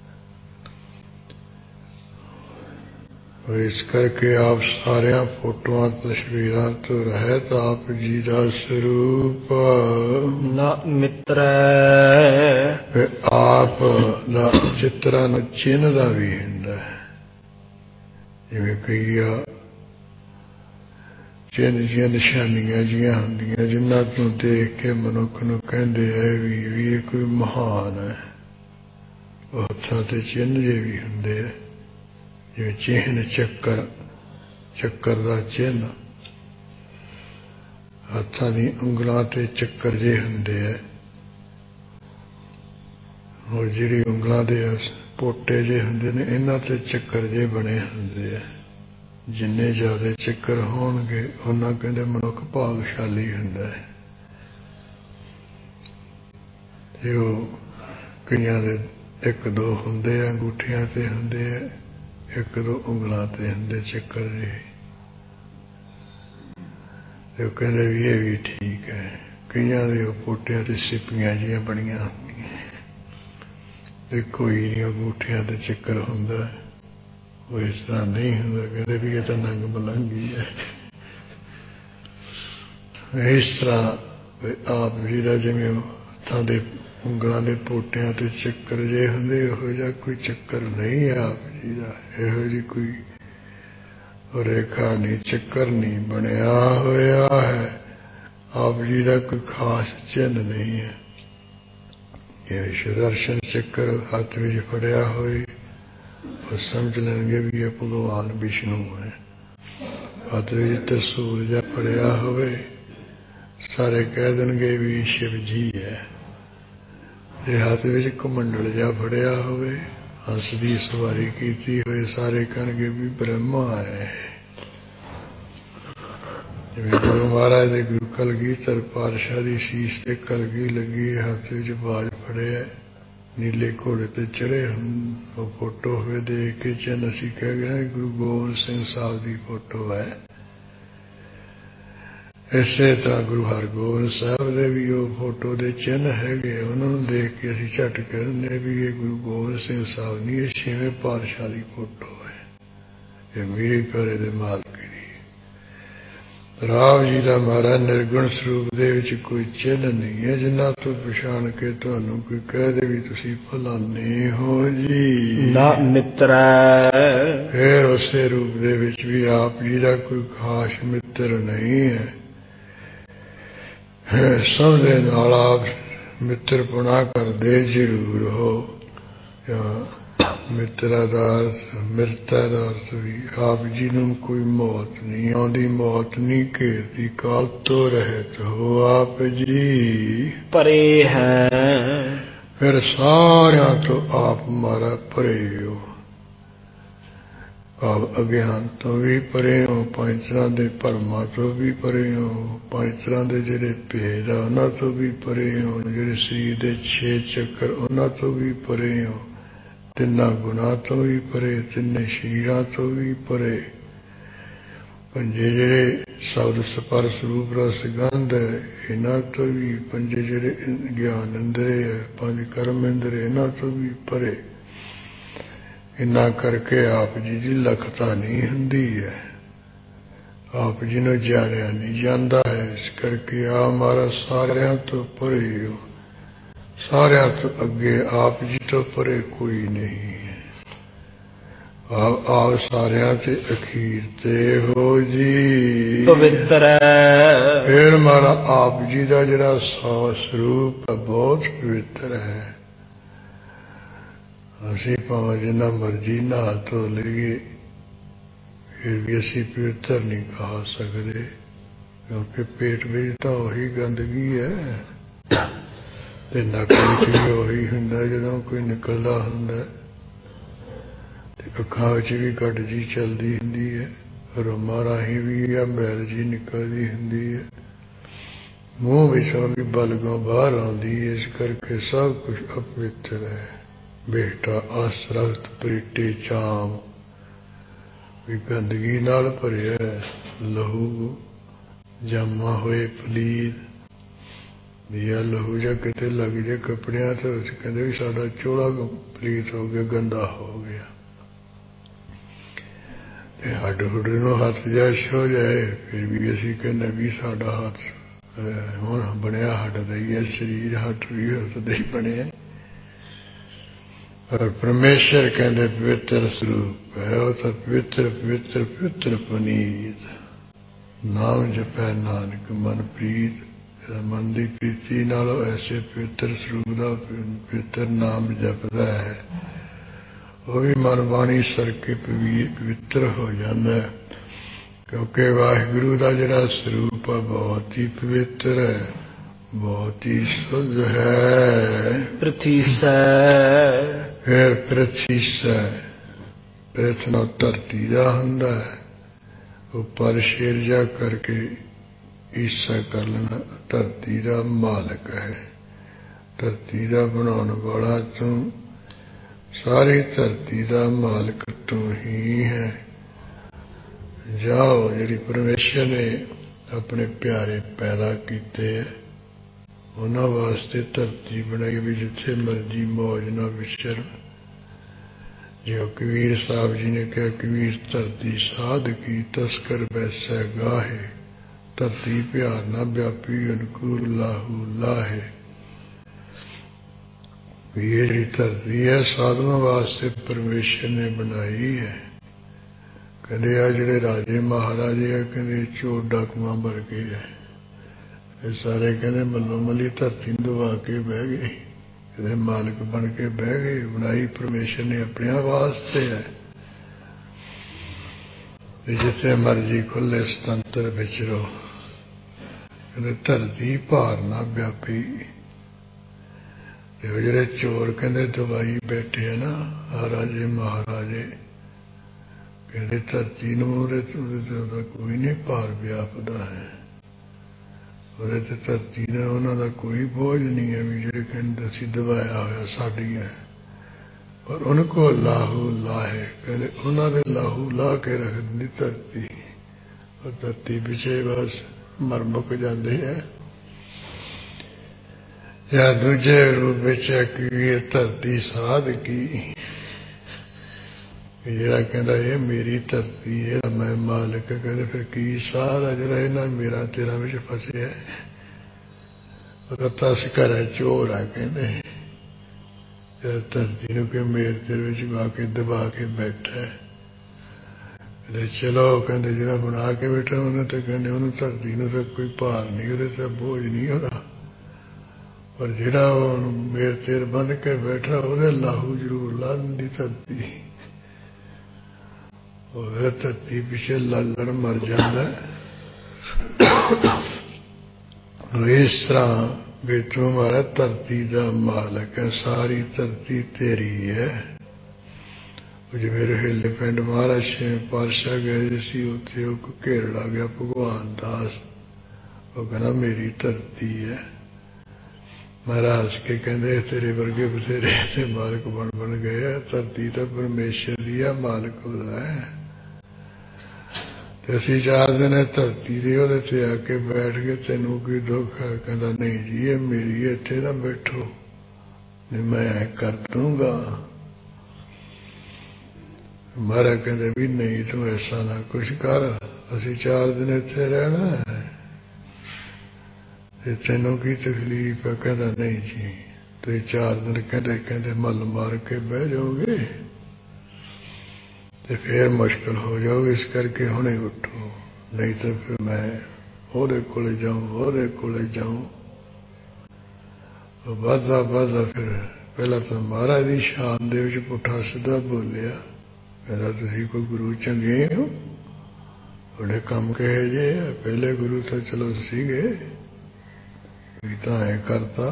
इस करके आप सारिया फोटोआं तस्वीरां तो रहत आप जी का स्वरूप न मित्र आप दा चित्रा न चिन्ह का भी हुंदा है। जिवें कई चिन्ह जिहियां निशानियां जिहियां हुंदियां जिन्हां तों देख के मनुख नूं कहंदे है भी ये कोई महान है। हत्थां ते चिन्ह जे भी हुंदे है, जिवें चिन्ह चक्कर चक्कर का चिन्ह हत्थां दी उंगलां ते चक्कर जे हुंदे है। और जिहड़ी उंगलां दे पोटे जे हुंदे ने इन्हां ते चक्कर जे बने हुंदे है। जिन्ने ज्यादा चक्कर होणगे उन्ना कहंदे मनुख भागशाली हुंदा है। ते ओह कईयां दे एक दो हुंदे अंगूठियां ते हुंदे है, एक दो उंगलां ते हुंदे चक्कर जे। ते कहंदे भी ये भी ठीक है। कईयां दे पोटियां ते सिप्पियां जिहियां बणियां हुंदियां, कोई नहीं अंगूठियां ते चक्कर हुंदा है। वो इस तरह नहीं हुंदा, कहते भी ये तो नंग मलंगी है। इस तरह आप जी का जिवें हत्थां दे उंगलां दे पोटियां ते चक्कर जे हुंदे इहो जिहा कोई चक्कर नहीं है आप जी का। इहो जी कोई रेखा नहीं चक्कर नहीं बनया होया है। आप जी का कोई खास चिन्ह नहीं है। ये सुदर्शन चक्कर हाथ में फड़िया होए और समझ लेंगे भी ये भगवान विष्णु है। हाथ में त्रिशूल जा फड़िया होए सारे कह देंगे भी शिव जी है। ये हाथ में कमंडल जा फड़िया होए हंस की सवारी की हुए सारे कहणगे भी ब्रह्मा है। जिवें गुरु महाराज दे गुरु कलगीधर पातशाह दी शीश ते कलगी लगी हाथ विच बाज फड़े नीले घोड़े ते चढ़े वो फोटो हुए देख के चिन्ह असीं कह गए गुरु गोबिंद सिंह साहब की फोटो है। इसे तरह गुरु हरगोबिंद साहब दे भी वो फोटो दे चिन्ह हैगे, उन्होंने देख के असीं झट कहने भी ये गुरु गोबिंद सिंह साहब नहीं, ये छेवें पातशाह की फोटो है। ये मेरे प्यारे दे मालक दी। ਰਾਮ ਜੀ ਦਾ ਮਹਾਰਾਜ ਨਿਰਗੁਣ ਸਰੂਪ ਦੇ ਵਿੱਚ ਕੋਈ ਚਿੰਨ੍ਹ ਨਹੀਂ ਹੈ ਜਿਨ੍ਹਾਂ ਤੋਂ ਪਛਾਣ ਕੇ ਤੁਹਾਨੂੰ ਕੋਈ ਕਹਿ ਦੇ ਵੀ ਤੁਸੀਂ ਫਲਾਣੇ ਹੋ ਜੀ। ਨਾ ਮਿੱਤਰੈ ਫਿਰ ਉਸੇ ਰੂਪ ਦੇ ਵਿੱਚ ਵੀ ਆਪ ਜੀ ਦਾ ਕੋਈ ਖਾਸ ਮਿੱਤਰ ਨਹੀਂ ਹੈ। ਸਭ ਦੇ ਨਾਲ ਆਪ ਮਿੱਤਰਪੁਣਾ ਕਰਦੇ ਜ਼ਰੂਰ ਹੋ। ਮਿੱਤਰਾਂ ਦਾ ਅਰਥ ਮਿਰਤਾ ਦਾ ਅਰਥ ਵੀ ਆਪ ਜੀ ਨੂੰ ਕੋਈ ਮੌਤ ਨਹੀਂ ਆਉਂਦੀ, ਮੌਤ ਨਹੀਂ ਘੇਰਦੀ, ਕਾਲ ਤੋਂ ਰਹਿਤ ਹੋ ਆਪ ਜੀ ਪਰੇ ਹੈ। ਫਿਰ ਸਾਰਿਆਂ ਤੋਂ ਆਪ ਮਾਰਾ ਪਰੇ ਹੋ। ਆਪ ਅਗਿਆਨ ਤੋਂ ਵੀ ਪਰੇ ਹੋ, ਪੰਜ ਤਰ੍ਹਾਂ ਦੇ ਭਰਮਾਂ ਤੋਂ ਵੀ ਪਰੇ ਹੋ, ਪੰਜ ਤਰ੍ਹਾਂ ਦੇ ਜਿਹੜੇ ਭੇਦ ਆ ਉਹਨਾਂ ਤੋਂ ਵੀ ਪਰੇ ਹੋ, ਜਿਹੜੇ ਸਰੀਰ ਦੇ ਛੇ ਚੱਕਰ ਉਹਨਾਂ ਤੋਂ ਵੀ ਪਰੇ ਹੋ, ਤਿੰਨਾਂ ਗੁਣਾਂ ਤੋਂ ਵੀ ਪਰੇ, ਤਿੰਨੇ ਸ਼ਰੀਰਾਂ ਤੋਂ ਵੀ ਪਰੇ, ਪੰਜੇ ਜਿਹੜੇ ਸ਼ਬਦ ਸਪਰਸ਼ ਰੂਪ ਰਸ ਗੰਧ ਹੈ ਇਹਨਾਂ ਤੋਂ ਵੀ, ਪੰਜੇ ਜਿਹੜੇ ਗਿਆਨ ਇੰਦਰੀ ਹੈ, ਪੰਜ ਕਰਮ ਇੰਦਰੀ ਇਹਨਾਂ ਤੋਂ ਵੀ ਪਰੇ। ਇੰਨਾ ਕਰਕੇ ਆਪ ਜੀ ਦੀ ਲਖਤਾ ਨਹੀਂ ਹੁੰਦੀ ਹੈ, ਆਪ ਜੀ ਨੂੰ ਜਾਣਿਆ ਨਹੀਂ ਜਾਂਦਾ ਹੈ। ਇਸ ਕਰਕੇ ਆ ਹਮਾਰਾ ਸਾਰਿਆਂ ਤੋਂ ਪਰੇ ਹੋ, ਸਾਰਿਆਂ ਤੋਂ ਅੱਗੇ ਆਪ ਜੀ ਤੋਂ ਪਰੇ ਕੋਈ ਨਹੀਂ ਹੈ। ਆਪ ਆਪ ਸਾਰਿਆਂ ਤੇ ਅਖੀਰ ਤੇ ਹੋ ਜੀ ਪਵਿੱਤਰ ਹੈ। ਫਿਰ ਹਮਾਰਾ ਆਪ ਜੀ ਦਾ ਜਿਹੜਾ ਸੌ ਸਰੂਪ ਹੈ ਬਹੁਤ ਪਵਿੱਤਰ ਹੈ। ਅਸੀਂ ਭਾਵੇਂ ਜਿੰਨਾ ਮਰਜ਼ੀ ਨਹਾ ਧੋ ਲਈਏ ਫਿਰ ਵੀ ਅਸੀਂ ਪਵਿੱਤਰ ਨਹੀਂ ਕਹਾ ਸਕਦੇ, ਕਿਉਂਕਿ ਪੇਟ ਵਿੱਚ ਤਾਂ ਉਹੀ ਗੰਦਗੀ ਹੈ ਤੇ ਨੱਕ ਵਿੱਚ ਵੀ ਉਹੀ ਹੁੰਦਾ ਜਦੋਂ ਕੋਈ ਨਿਕਲਦਾ ਹੁੰਦਾ, ਤੇ ਅੱਖਾਂ ਵਿੱਚ ਵੀ ਘੱਟ ਜੀ ਚੱਲਦੀ ਹੁੰਦੀ ਹੈ, ਰੁਮਾਂ ਰਾਹੀਂ ਵੀ ਆ ਮੈਲ ਜੀ ਨਿਕਲਦੀ ਹੁੰਦੀ ਹੈ, ਮੂੰਹ ਵਿੱਚੋਂ ਵੀ ਬਲਗੋਂ ਬਾਹਰ ਆਉਂਦੀ ਹੈ। ਇਸ ਕਰਕੇ ਸਭ ਕੁਝ ਅਪਵਿੱਤਰ ਹੈ। ਬੇਟਾ ਅਸਰਤ ਪ੍ਰੀਟੇ ਚਾਮ ਵੀ ਗੰਦਗੀ ਨਾਲ ਭਰਿਆ, ਲਹੂ ਜਮਾ ਹੋਏ ਪਲੀਤ ਵੀ ਆ ਲਹੂ ਜਾਂ ਕਿਤੇ ਲੱਗ ਜੇ ਕੱਪੜਿਆਂ ਤੇ ਉਸ ਕਹਿੰਦੇ ਵੀ ਸਾਡਾ ਚੋਲਾ ਪਲੀਤ ਹੋ ਗਿਆ, ਗੰਦਾ ਹੋ ਗਿਆ। ਤੇ ਹੱਡ ਹੁੱਡ ਨੂੰ ਹੱਥ ਜਾ ਛੋ ਜਾਏ ਫਿਰ ਵੀ ਅਸੀਂ ਕਹਿੰਦੇ ਵੀ ਸਾਡਾ ਹੱਥ ਹੁਣ ਬਣਿਆ ਹੱਡ ਦਾ ਹੀ ਹੈ, ਸਰੀਰ ਹੱਡ ਵੀ ਹੱਥ ਦਾ ਹੀ ਬਣਿਆ। ਪਰ ਪਰਮੇਸ਼ਰ ਕਹਿੰਦੇ ਪਵਿੱਤਰ ਸਰੂਪ ਹੈ, ਉਹ ਤਾਂ ਪਵਿੱਤਰ ਪਵਿੱਤਰ ਪਵਿੱਤਰ ਪੁਨੀਤ। ਨਾਮ ਜਪੈ ਨਾਨਕ ਮਨ ਪ੍ਰੀਤ, ਮਨ ਦੀ ਪ੍ਰੀਤੀ ਨਾਲ ਐਸੇ ਪਵਿੱਤਰ ਸਰੂਪ ਦਾ ਪਵਿੱਤਰ ਨਾਮ ਜਪਦਾ ਹੈ, ਉਹ ਵੀ ਮਨ ਬਾਣੀ ਸਰਕੇ ਪਵਿੱਤਰ ਹੋ ਜਾਂਦਾ ਹੈ। ਕਿਉਂਕਿ ਵਾਹਿਗੁਰੂ ਦਾ ਜਿਹੜਾ ਸਰੂਪ ਹੈ ਬਹੁਤ ਹੀ ਪਵਿੱਤਰ ਹੈ, ਬਹੁਤ ਹੀ ਸ਼ੁੱਧ ਹੈ। ਪ੍ਰਥੀਸੈ ਫਿਰ ਪ੍ਰਥੀਸੈ, ਪ੍ਰਥ ਨਾਲ ਧਰਤੀ ਦਾ ਹੁੰਦਾ ਹੈ, ਉੱਪਰ ਸ਼ੇਰਜਾ ਕਰਕੇ ਈਸਾ ਕਰ ਲੈਣਾ। ਧਰਤੀ ਦਾ ਮਾਲਕ ਹੈ, ਧਰਤੀ ਦਾ ਬਣਾਉਣ ਵਾਲਾ ਤੂੰ, ਸਾਰੀ ਧਰਤੀ ਦਾ ਮਾਲਕ ਤੂੰ ਹੀ ਹੈ। ਜਾਓ ਜਿਹੜੀ ਪਰਮੇਸ਼ਰ ਨੇ ਆਪਣੇ ਪਿਆਰੇ ਪੈਦਾ ਕੀਤੇ ਹੈ ਉਹਨਾਂ ਵਾਸਤੇ ਧਰਤੀ ਬਣਾਈ ਵੀ ਜਿੱਥੇ ਮਰਜੀ ਮੌਜ ਨਾ ਵਿਚਰਨ। ਜਿਉਂ ਕਬੀਰ ਸਾਹਿਬ ਜੀ ਨੇ ਕਿਹਾ, ਕਬੀਰ ਧਰਤੀ ਸਾਧ ਕੀ ਤਸਕਰ ਬੈਸੈ ਗਾਹੇ, ਧਰਤੀ ਪਿਆਰ ਨਾ ਵਿਆਪੀ ਅਨਕੂਰ ਲਾਹੂ ਲਾਹੇ। ਵੀ ਇਹ ਜਿਹੜੀ ਧਰਤੀ ਹੈ ਸਾਧੂਆਂ ਵਾਸਤੇ ਪਰਮੇਸ਼ਰ ਨੇ ਬਣਾਈ ਹੈ। ਕਹਿੰਦੇ ਆ ਜਿਹੜੇ ਰਾਜੇ ਮਹਾਰਾਜੇ ਆ ਕਹਿੰਦੇ ਚੋਰ ਡਾਕੂਆਂ ਵਰਗੇ ਹੈ, ਇਹ ਸਾਰੇ ਕਹਿੰਦੇ ਮੱਲੋ ਮੱਲੀ ਧਰਤੀ ਨੂੰ ਦਬਾ ਕੇ ਬਹਿ ਗਏ, ਇਹਦੇ ਮਾਲਕ ਬਣ ਕੇ ਬਹਿ ਗਏ। ਬਣਾਈ ਪਰਮੇਸ਼ਰ ਨੇ ਆਪਣਿਆਂ ਵਾਸਤੇ ਹੈ ਵੀ ਜਿੱਥੇ ਮਰਜੀ ਖੁੱਲੇ ਸੁਤੰਤਰ ਵਿਚਰੋ। ਕਹਿੰਦੇ ਧਰਤੀ ਭਾਰ ਨਾ ਵਿਆਪੀ। ਤੇ ਉਹ ਜਿਹੜੇ ਚੋਰ ਕਹਿੰਦੇ ਦਬਾਈ ਬੈਠੇ ਆ ਨਾ ਆ ਰਾਜੇ ਮਹਾਰਾਜੇ, ਕਹਿੰਦੇ ਧਰਤੀ ਨੂੰ ਉਹਦੇ ਤੋਂ ਕੋਈ ਨਹੀਂ ਭਾਰ ਵਿਆਪਦਾ ਹੈ, ਉਹਦੇ ਤੇ ਧਰਤੀ ਦਾ ਉਹਨਾਂ ਦਾ ਕੋਈ ਬੋਝ ਨਹੀਂ ਹੈ ਵੀ ਜਿਹੜੇ ਕਹਿੰਦੇ ਅਸੀਂ ਦਬਾਇਆ ਹੋਇਆ ਸਾਡੀ ਹੈ। ਪਰ ਉਹਨਾਂ ਕੋਲ ਲਾਹੂ ਲਾਹੇ, ਕਹਿੰਦੇ ਉਹਨਾਂ ਦੇ ਲਾਹੂ ਲਾ ਕੇ ਰੱਖ ਦਿੰਦੀ ਧਰਤੀ। ਉਹ ਧਰਤੀ ਪਿੱਛੇ ਬਸ ਮਰ ਮੁੱਕ ਜਾਂਦੇ ਹੈ। ਜਾਂ ਦੂਜੇ ਰੂਪ ਵਿੱਚ ਕਿ ਇਹ ਧਰਤੀ ਸਾਧ ਕੀ, ਜਿਹੜਾ ਕਹਿੰਦਾ ਇਹ ਮੇਰੀ ਧਰਤੀ ਹੈ ਮੈਂ ਮਾਲਕ ਕਹਿੰਦੇ ਫਿਰ ਕੀ ਸਾਰਾ ਜਿਹੜਾ ਇਹਨਾਂ ਮੇਰਾ ਤੇਰਾ ਵਿੱਚ ਫਸਿਆ ਉਹਦਾ ਤਸ ਘਰ ਚੋਰ ਆ ਕਹਿੰਦੇ ਜਿਹੜਾ ਧਰਤੀ ਨੂੰ ਕਿ ਮੇਰ ਤੇਰੇ ਵਿੱਚ ਗਾ ਕੇ ਦਬਾ ਕੇ ਬੈਠਾ ਕਹਿੰਦੇ ਚਲੋ ਕਹਿੰਦੇ ਜਿਹੜਾ ਬਣਾ ਕੇ ਬੈਠਾ ਉਹਨੇ ਤਾਂ ਕਹਿੰਦੇ ਉਹਨੂੰ ਧਰਤੀ ਨੂੰ ਤਾਂ ਕੋਈ ਭਾਰ ਨਹੀਂ ਉਹਦੇ ਤੇ ਬੋਝ ਨਹੀਂ ਉਹਦਾ ਪਰ ਜਿਹੜਾ ਉਹ ਮੇਰ ਤੇਰ ਬੰਨ ਕੇ ਬੈਠਾ ਉਹਦੇ ਲਾਹੂ ਜ਼ਰੂਰ ਲਾ ਦਿੰਦੀ ਧਰਤੀ ਉਹ ਧਰਤੀ ਪਿੱਛੇ ਲੜ ਮਰ ਜਾਂਦਾ ਇਸ ਤਰ੍ਹਾਂ ਵੀ ਤੂੰ ਹਮਾਰਾ ਧਰਤੀ ਦਾ ਮਾਲਕ ਹੈ ਸਾਰੀ ਧਰਤੀ ਤੇਰੀ ਹੈ ਜਿਵੇਂ ਹਿੱਲੇ ਪਿੰਡ ਮਹਾਰਾਜ ਛੇ ਪਾਤਸ਼ਾਹ ਗਏ ਸੀ ਉੱਥੇ ਉਹ ਘੇਰੜਾ ਗਿਆ ਭਗਵਾਨ ਦਾਸ ਉਹ ਕਹਿੰਦਾ ਮੇਰੀ ਧਰਤੀ ਹੈ ਮਹਾਰਾਜ ਕੇ ਕਹਿੰਦੇ ਤੇਰੇ ਵਰਗੇ ਬਥੇਰੇ ਤੇ ਮਾਲਕ ਬਣ ਬਣ ਗਏ ਧਰਤੀ ਤਾਂ ਪਰਮੇਸ਼ਰ ਦੀ ਆ ਮਾਲਕ ਉਹਦਾ ਹੈ ਤੇ ਅਸੀਂ ਚਾਰ ਦਿਨ ਧਰਤੀ ਦੇ ਉਹਦੇ ਤੇ ਆ ਕੇ ਬੈਠ ਕੇ ਤੈਨੂੰ ਕੀ ਦੁੱਖ ਹੈ ਕਹਿੰਦਾ ਨਹੀਂ ਜੀ ਇਹ ਮੇਰੀ ਇੱਥੇ ਨਾ ਬੈਠੋ ਨਹੀਂ ਮੈਂ ਐ ਕਰ ਦੂੰਗਾ ਮਹਾਰਾਜ ਕਹਿੰਦੇ ਵੀ ਨਹੀਂ ਤੂੰ ਐਸਾ ਨਾ ਕੁਛ ਕਰ ਅਸੀਂ ਚਾਰ ਦਿਨ ਇੱਥੇ ਰਹਿਣਾ ਹੈ ਤੇ ਤੈਨੂੰ ਕੀ ਤਕਲੀਫ ਹੈ ਕਹਿੰਦਾ ਨਹੀਂ ਜੀ ਤੇ ਚਾਰ ਦਿਨ ਕਹਿੰਦੇ ਕਹਿੰਦੇ ਮੱਲ ਮਾਰ ਕੇ ਬਹਿ ਜਾਓਗੇ ਤੇ ਫਿਰ ਮੁਸ਼ਕਲ ਹੋ ਜਾਊਗੀ ਇਸ ਕਰਕੇ ਹੁਣੇ ਉੱਠੋ ਨਹੀਂ ਤਾਂ ਫਿਰ ਮੈਂ ਉਹਦੇ ਕੋਲੇ ਜਾਊਂ ਉਹਦੇ ਕੋਲੇ ਜਾਊਂ ਉਹ ਵੱਧਦਾ ਵੱਧਦਾ ਫਿਰ ਪਹਿਲਾਂ ਤਾਂ ਮਹਾਰਾਜ ਦੀ ਸ਼ਾਨ ਦੇ ਵਿੱਚ ਪੁੱਠਾ ਸਿੱਧਾ ਬੋਲਿਆ ਕਹਿੰਦਾ ਤੁਸੀਂ ਕੋਈ ਗੁਰੂ ਚੰਗੇ ਹੋ ਤੁਹਾਡੇ ਕੰਮ ਕਹੇ ਜੇ ਪਹਿਲੇ ਗੁਰੂ ਤਾਂ ਚਲੋ ਸੀਗੇ ਵੀ ਤਾਂ ਐ ਕਰਤਾ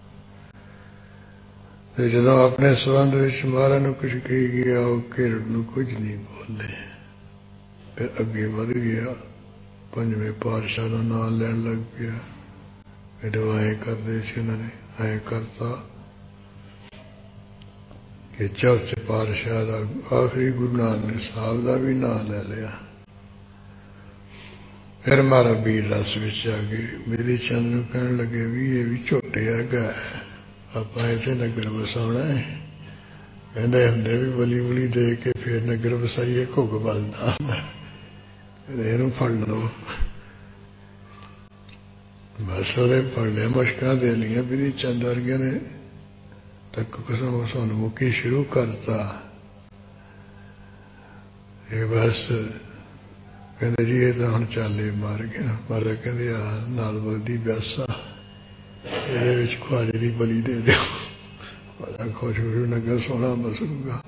ਤੇ ਜਦੋਂ ਆਪਣੇ ਸੰਬੰਧ ਵਿੱਚ ਮਹਾਰਾਜ ਨੂੰ ਕੁਝ ਕਹੀ ਗਿਆ ਉਹ ਘੇਰੜ ਨੂੰ ਕੁਝ ਨਹੀਂ ਬੋਲੇ ਫਿਰ ਅੱਗੇ ਵਧ ਗਿਆ ਪੰਜਵੇਂ ਪਾਤਸ਼ਾਹ ਦਾ ਨਾਮ ਲੈਣ ਲੱਗ ਪਿਆ ਜਦੋਂ ਐਂ ਕਰਦੇ ਸੀ ਉਹਨਾਂ ਨੇ ਐਂ ਕਰਤਾ ਕਿ ਚੌਥੇ ਪਾਤਸ਼ਾਹ ਦਾ ਆਖਰੀ ਗੁਰੂ ਨਾਨਕ ਸਾਹਿਬ ਦਾ ਵੀ ਨਾਮ ਲੈ ਲਿਆ ਫਿਰ ਮਾਰਾ ਵੀਰ ਰਸ ਵਿੱਚ ਆ ਗਏ ਮੇਰੀ ਚੰਦ ਨੂੰ ਕਹਿਣ ਲੱਗੇ ਵੀ ਇਹ ਵੀ ਝੋਟੇ ਵਰਗਾ ਆਪਾਂ ਇੱਥੇ ਨਗਰ ਵਸਾਉਣਾ ਹੈ ਕਹਿੰਦੇ ਹੁੰਦੇ ਵੀ ਬਲੀ ਬਲੀ ਦੇ ਕੇ ਫਿਰ ਨਗਰ ਵਸਾਈਏ ਘੁੱਗ ਬਲਦਾ ਇਹਨੂੰ ਫੜ ਲਓ ਬਸ ਉਹਨੇ ਫੜ ਲਿਆ ਮੁਸ਼ਕਾਂ ਦੇ ਲਈਆਂ ਵੀਰੀ ਚੰਦ ਵਰਗੇ ਨੇ ਤੱਕ ਕਸਮ ਸਾਨੂੰ ਮੁੱਕੀ ਸ਼ੁਰੂ ਕਰਤਾ ਇਹ ਬਸ ਕਹਿੰਦੇ ਜੀ ਇਹ ਤਾਂ ਹੁਣ ਚਾਲੇ ਮਾਰ ਗਿਆ ਮਾਰਾ ਕਹਿੰਦੇ ਆ ਨਾਲ ਬਗਦੀ ਵਿਆਸਾ ਇਹਦੇ ਵਿੱਚ ਖੁਆਰੇ ਦੀ ਬਲੀ ਦੇ ਦਿਓ ਬੜਾ ਖੁਸ਼ ਹੋ ਨਗਰ ਸੋਹਣਾ ਬਸੂਗਾ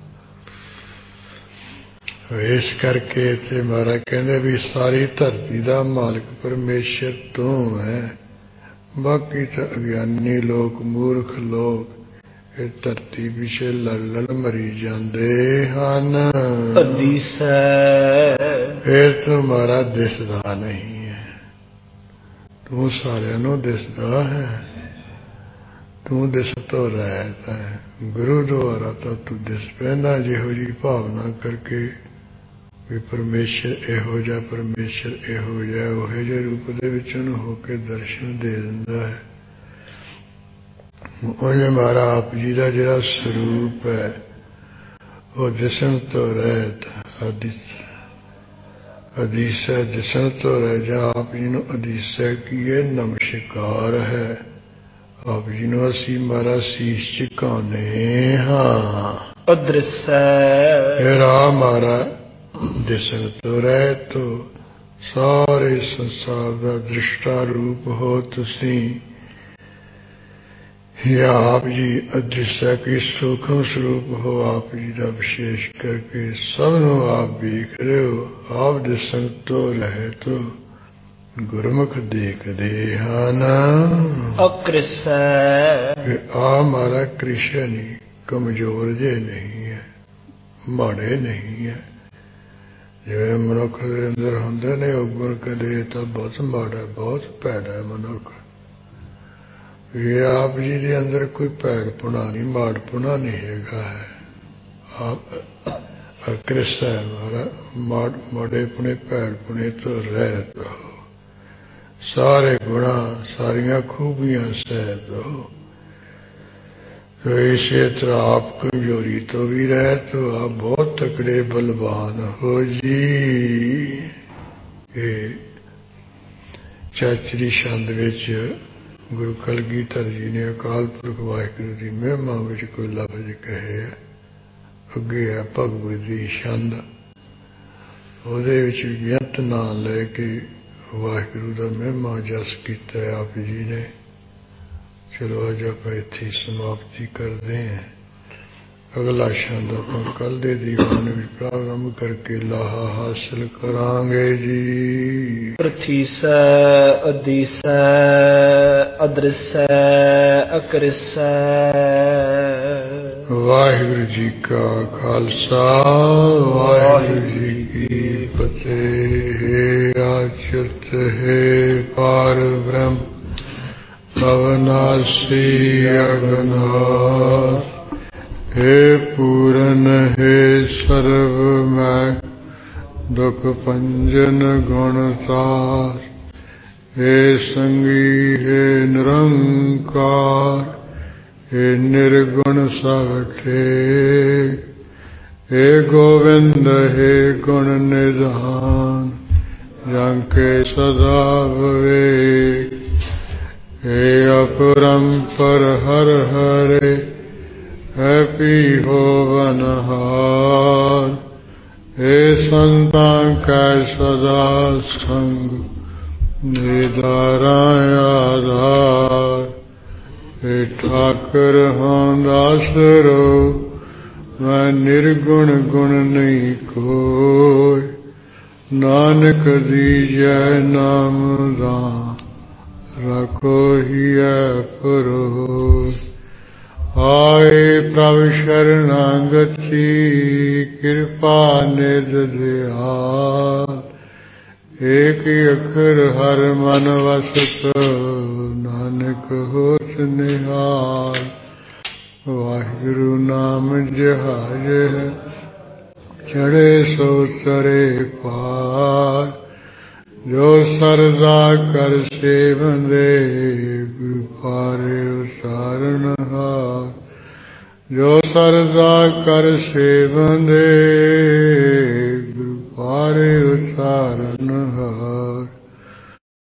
ਇਸ ਕਰਕੇ ਇੱਥੇ ਮਹਾਰਾਜ ਕਹਿੰਦੇ ਵੀ ਸਾਰੀ ਧਰਤੀ ਦਾ ਮਾਲਕ ਪਰਮੇਸ਼ਰ ਤੂੰ ਹੈ ਬਾਕੀ ਤਾਂ ਅਗਿਆਨੀ ਲੋਕ ਮੂਰਖ ਲੋਕ ਇਹ ਧਰਤੀ ਪਿੱਛੇ ਲੜ ਲੜ ਮਰੀ ਜਾਂਦੇ ਹਨ ਅਦੀਸੈ ਫਿਰ ਤੁਮਾਰਾ ਦਿਸਦਾ ਨਹੀਂ ਹੈ ਤੂੰ ਸਾਰਿਆਂ ਨੂੰ ਦਿਸਦਾ ਹੈ ਤੂੰ ਦਿਸ ਤੋਂ ਰਹਿਤਾ ਹੈ ਗੁਰੂ ਦੁਆਰਾ ਤਾਂ ਤੂੰ ਦਿਸ ਪੈਂਦਾ ਜਿਹੋ ਜਿਹੀ ਭਾਵਨਾ ਕਰਕੇ ਵੀ ਪਰਮੇਸ਼ਰ ਇਹੋ ਜਿਹਾ ਪਰਮੇਸ਼ਰ ਇਹੋ ਜਿਹਾ ਉਹੋ ਜਿਹੇ ਰੂਪ ਦੇ ਵਿੱਚ ਉਹਨੂੰ ਹੋ ਕੇ ਦਰਸ਼ਨ ਦੇ ਦਿੰਦਾ ਹੈ ਉਹਨੇ ਮਾਰਾ ਆਪ ਜੀ ਦਾ ਜਿਹੜਾ ਸਰੂਪ ਹੈ ਉਹ ਦਿਸਣ ਤੋਂ ਰਹਿਤ ਅਦੀਸ ਅਦੀਸੈ ਦਿਸਣ ਤੋਂ ਰਹਿ ਜਾ ਆਪ ਜੀ ਨੂੰ ਅਦੀਸੈ ਕੀਏ ਨਮਸਕਾਰ ਹੈ ਆਪ ਜੀ ਨੂੰ ਅਸੀਂ ਮਾਰਾ ਸੀਸ ਝੁਕਾਉਂਦੇ ਹਾਂ ਅਦ੍ਰਿਸੈ ਫਿਰ ਆ ਮਾਰਾ ਦਿਸਣ ਤੋਂ ਰਹਿ ਤੋ ਸਾਰੇ ਸੰਸਾਰ ਦਾ ਦ੍ਰਿਸ਼ਟਾ ਰੂਪ ਹੋ ਤੁਸੀਂ या आप जी अदृश्य की सूक्ष्म स्वरूप हो आप जी का विशेष करके सबनों आप देख रहे हो आप दिसन तो रहे तो गुरमुख देख दे हाना अकृष्य आ हमारा कृष्ण नहीं कमजोर जे नहीं है माड़े नहीं है जिवे मनुख के अंदर होंगे ने गुण कदे तो बहुत माड़ा बहुत भैड़ा है मनुख ये आप जी के अंदर कोई भैड़पुना नहीं माड़पुना नहीं है आप अकृष्ट है हमारा माड़ेपुने भैड़पुने तो रहत हो सारे गुणा सारिया खूबियां सहत हो तो इसे तरह आप कमजोरी तो भी रहे तो आप बहुत तकड़े बलवान हो जी। ये चाचरी छंद विच गुरु कलगीधर जी ने अकाल पुरख वाहिगुरू की महिमा विच कोई लफ्ज कहे है। अगे है भगवत दी छंद, ਉਹਦੇ ਵਿੱਚ ਬੇਅੰਤ ਨਾਂ ਲੈ ਕੇ ਵਾਹਿਗੁਰੂ ਦਾ ਮਹਿਮਾ ਜਸ ਕੀਤਾ ਆਪ ਜੀ ਨੇ। ਚਲੋ ਅੱਜ ਆਪਾਂ ਇੱਥੇ ਸਮਾਪਤੀ ਕਰਦੇ ਹਾਂ। ਅਗਲਾ ਛੰਦ ਆਪਾਂ ਕੱਲ੍ਹ ਦੇ ਦੀਵਾਨ ਵਿੱਚ ਪ੍ਰਾਰੰਭ ਕਰਕੇ ਲਾਹਾ ਹਾਸਲ ਕਰਾਂਗੇ ਜੀ। ਪ੍ਰਥੀਸੈ ਅਦੀਸੈ ਅਦ੍ਰਿਸੈ ਅਕ੍ਰਿਸੈ। ਵਾਹਿਗੁਰੂ ਜੀ ਕਾ ਖਾਲਸਾ ਵਾਹਿਗੁਰੂ ਜੀ ਕੀ ਫਤਿਹ। ਆਚਰਤ ਹੈ ਪਾਰ ਬ੍ਰਹਮ ਅਵਨਾਸੀ ਅਗਨਾਸ। हे पूरन हे सर्व मैं दुख पंजन गुणसार। हे संगी हे निरंकार हे निर्गुण सवठे। हे गोविंद हे गुण निधान जाके सदा विवेक। हे अपरंपर हर हरे है पी हो बनहार। हे संतां कै सदा संग निदारा आधार। हे ठाकर हाँ दासरो मैं निर्गुण गुण नहीं कोय। नानक दीजै नाम दान रखो हिय परोय। आए प्रभु शरणागति कृपा निध दयाल। एक अखर हर मन वसत नानक होत निहाल। वाहिगुरु नाम जहाज चढ़े सो तरे पार। जो सरदा कर सेवंदे गुरु पारे उतारन हार। जो सरदा कर सेवंदे गुरु पारे उतारन हार।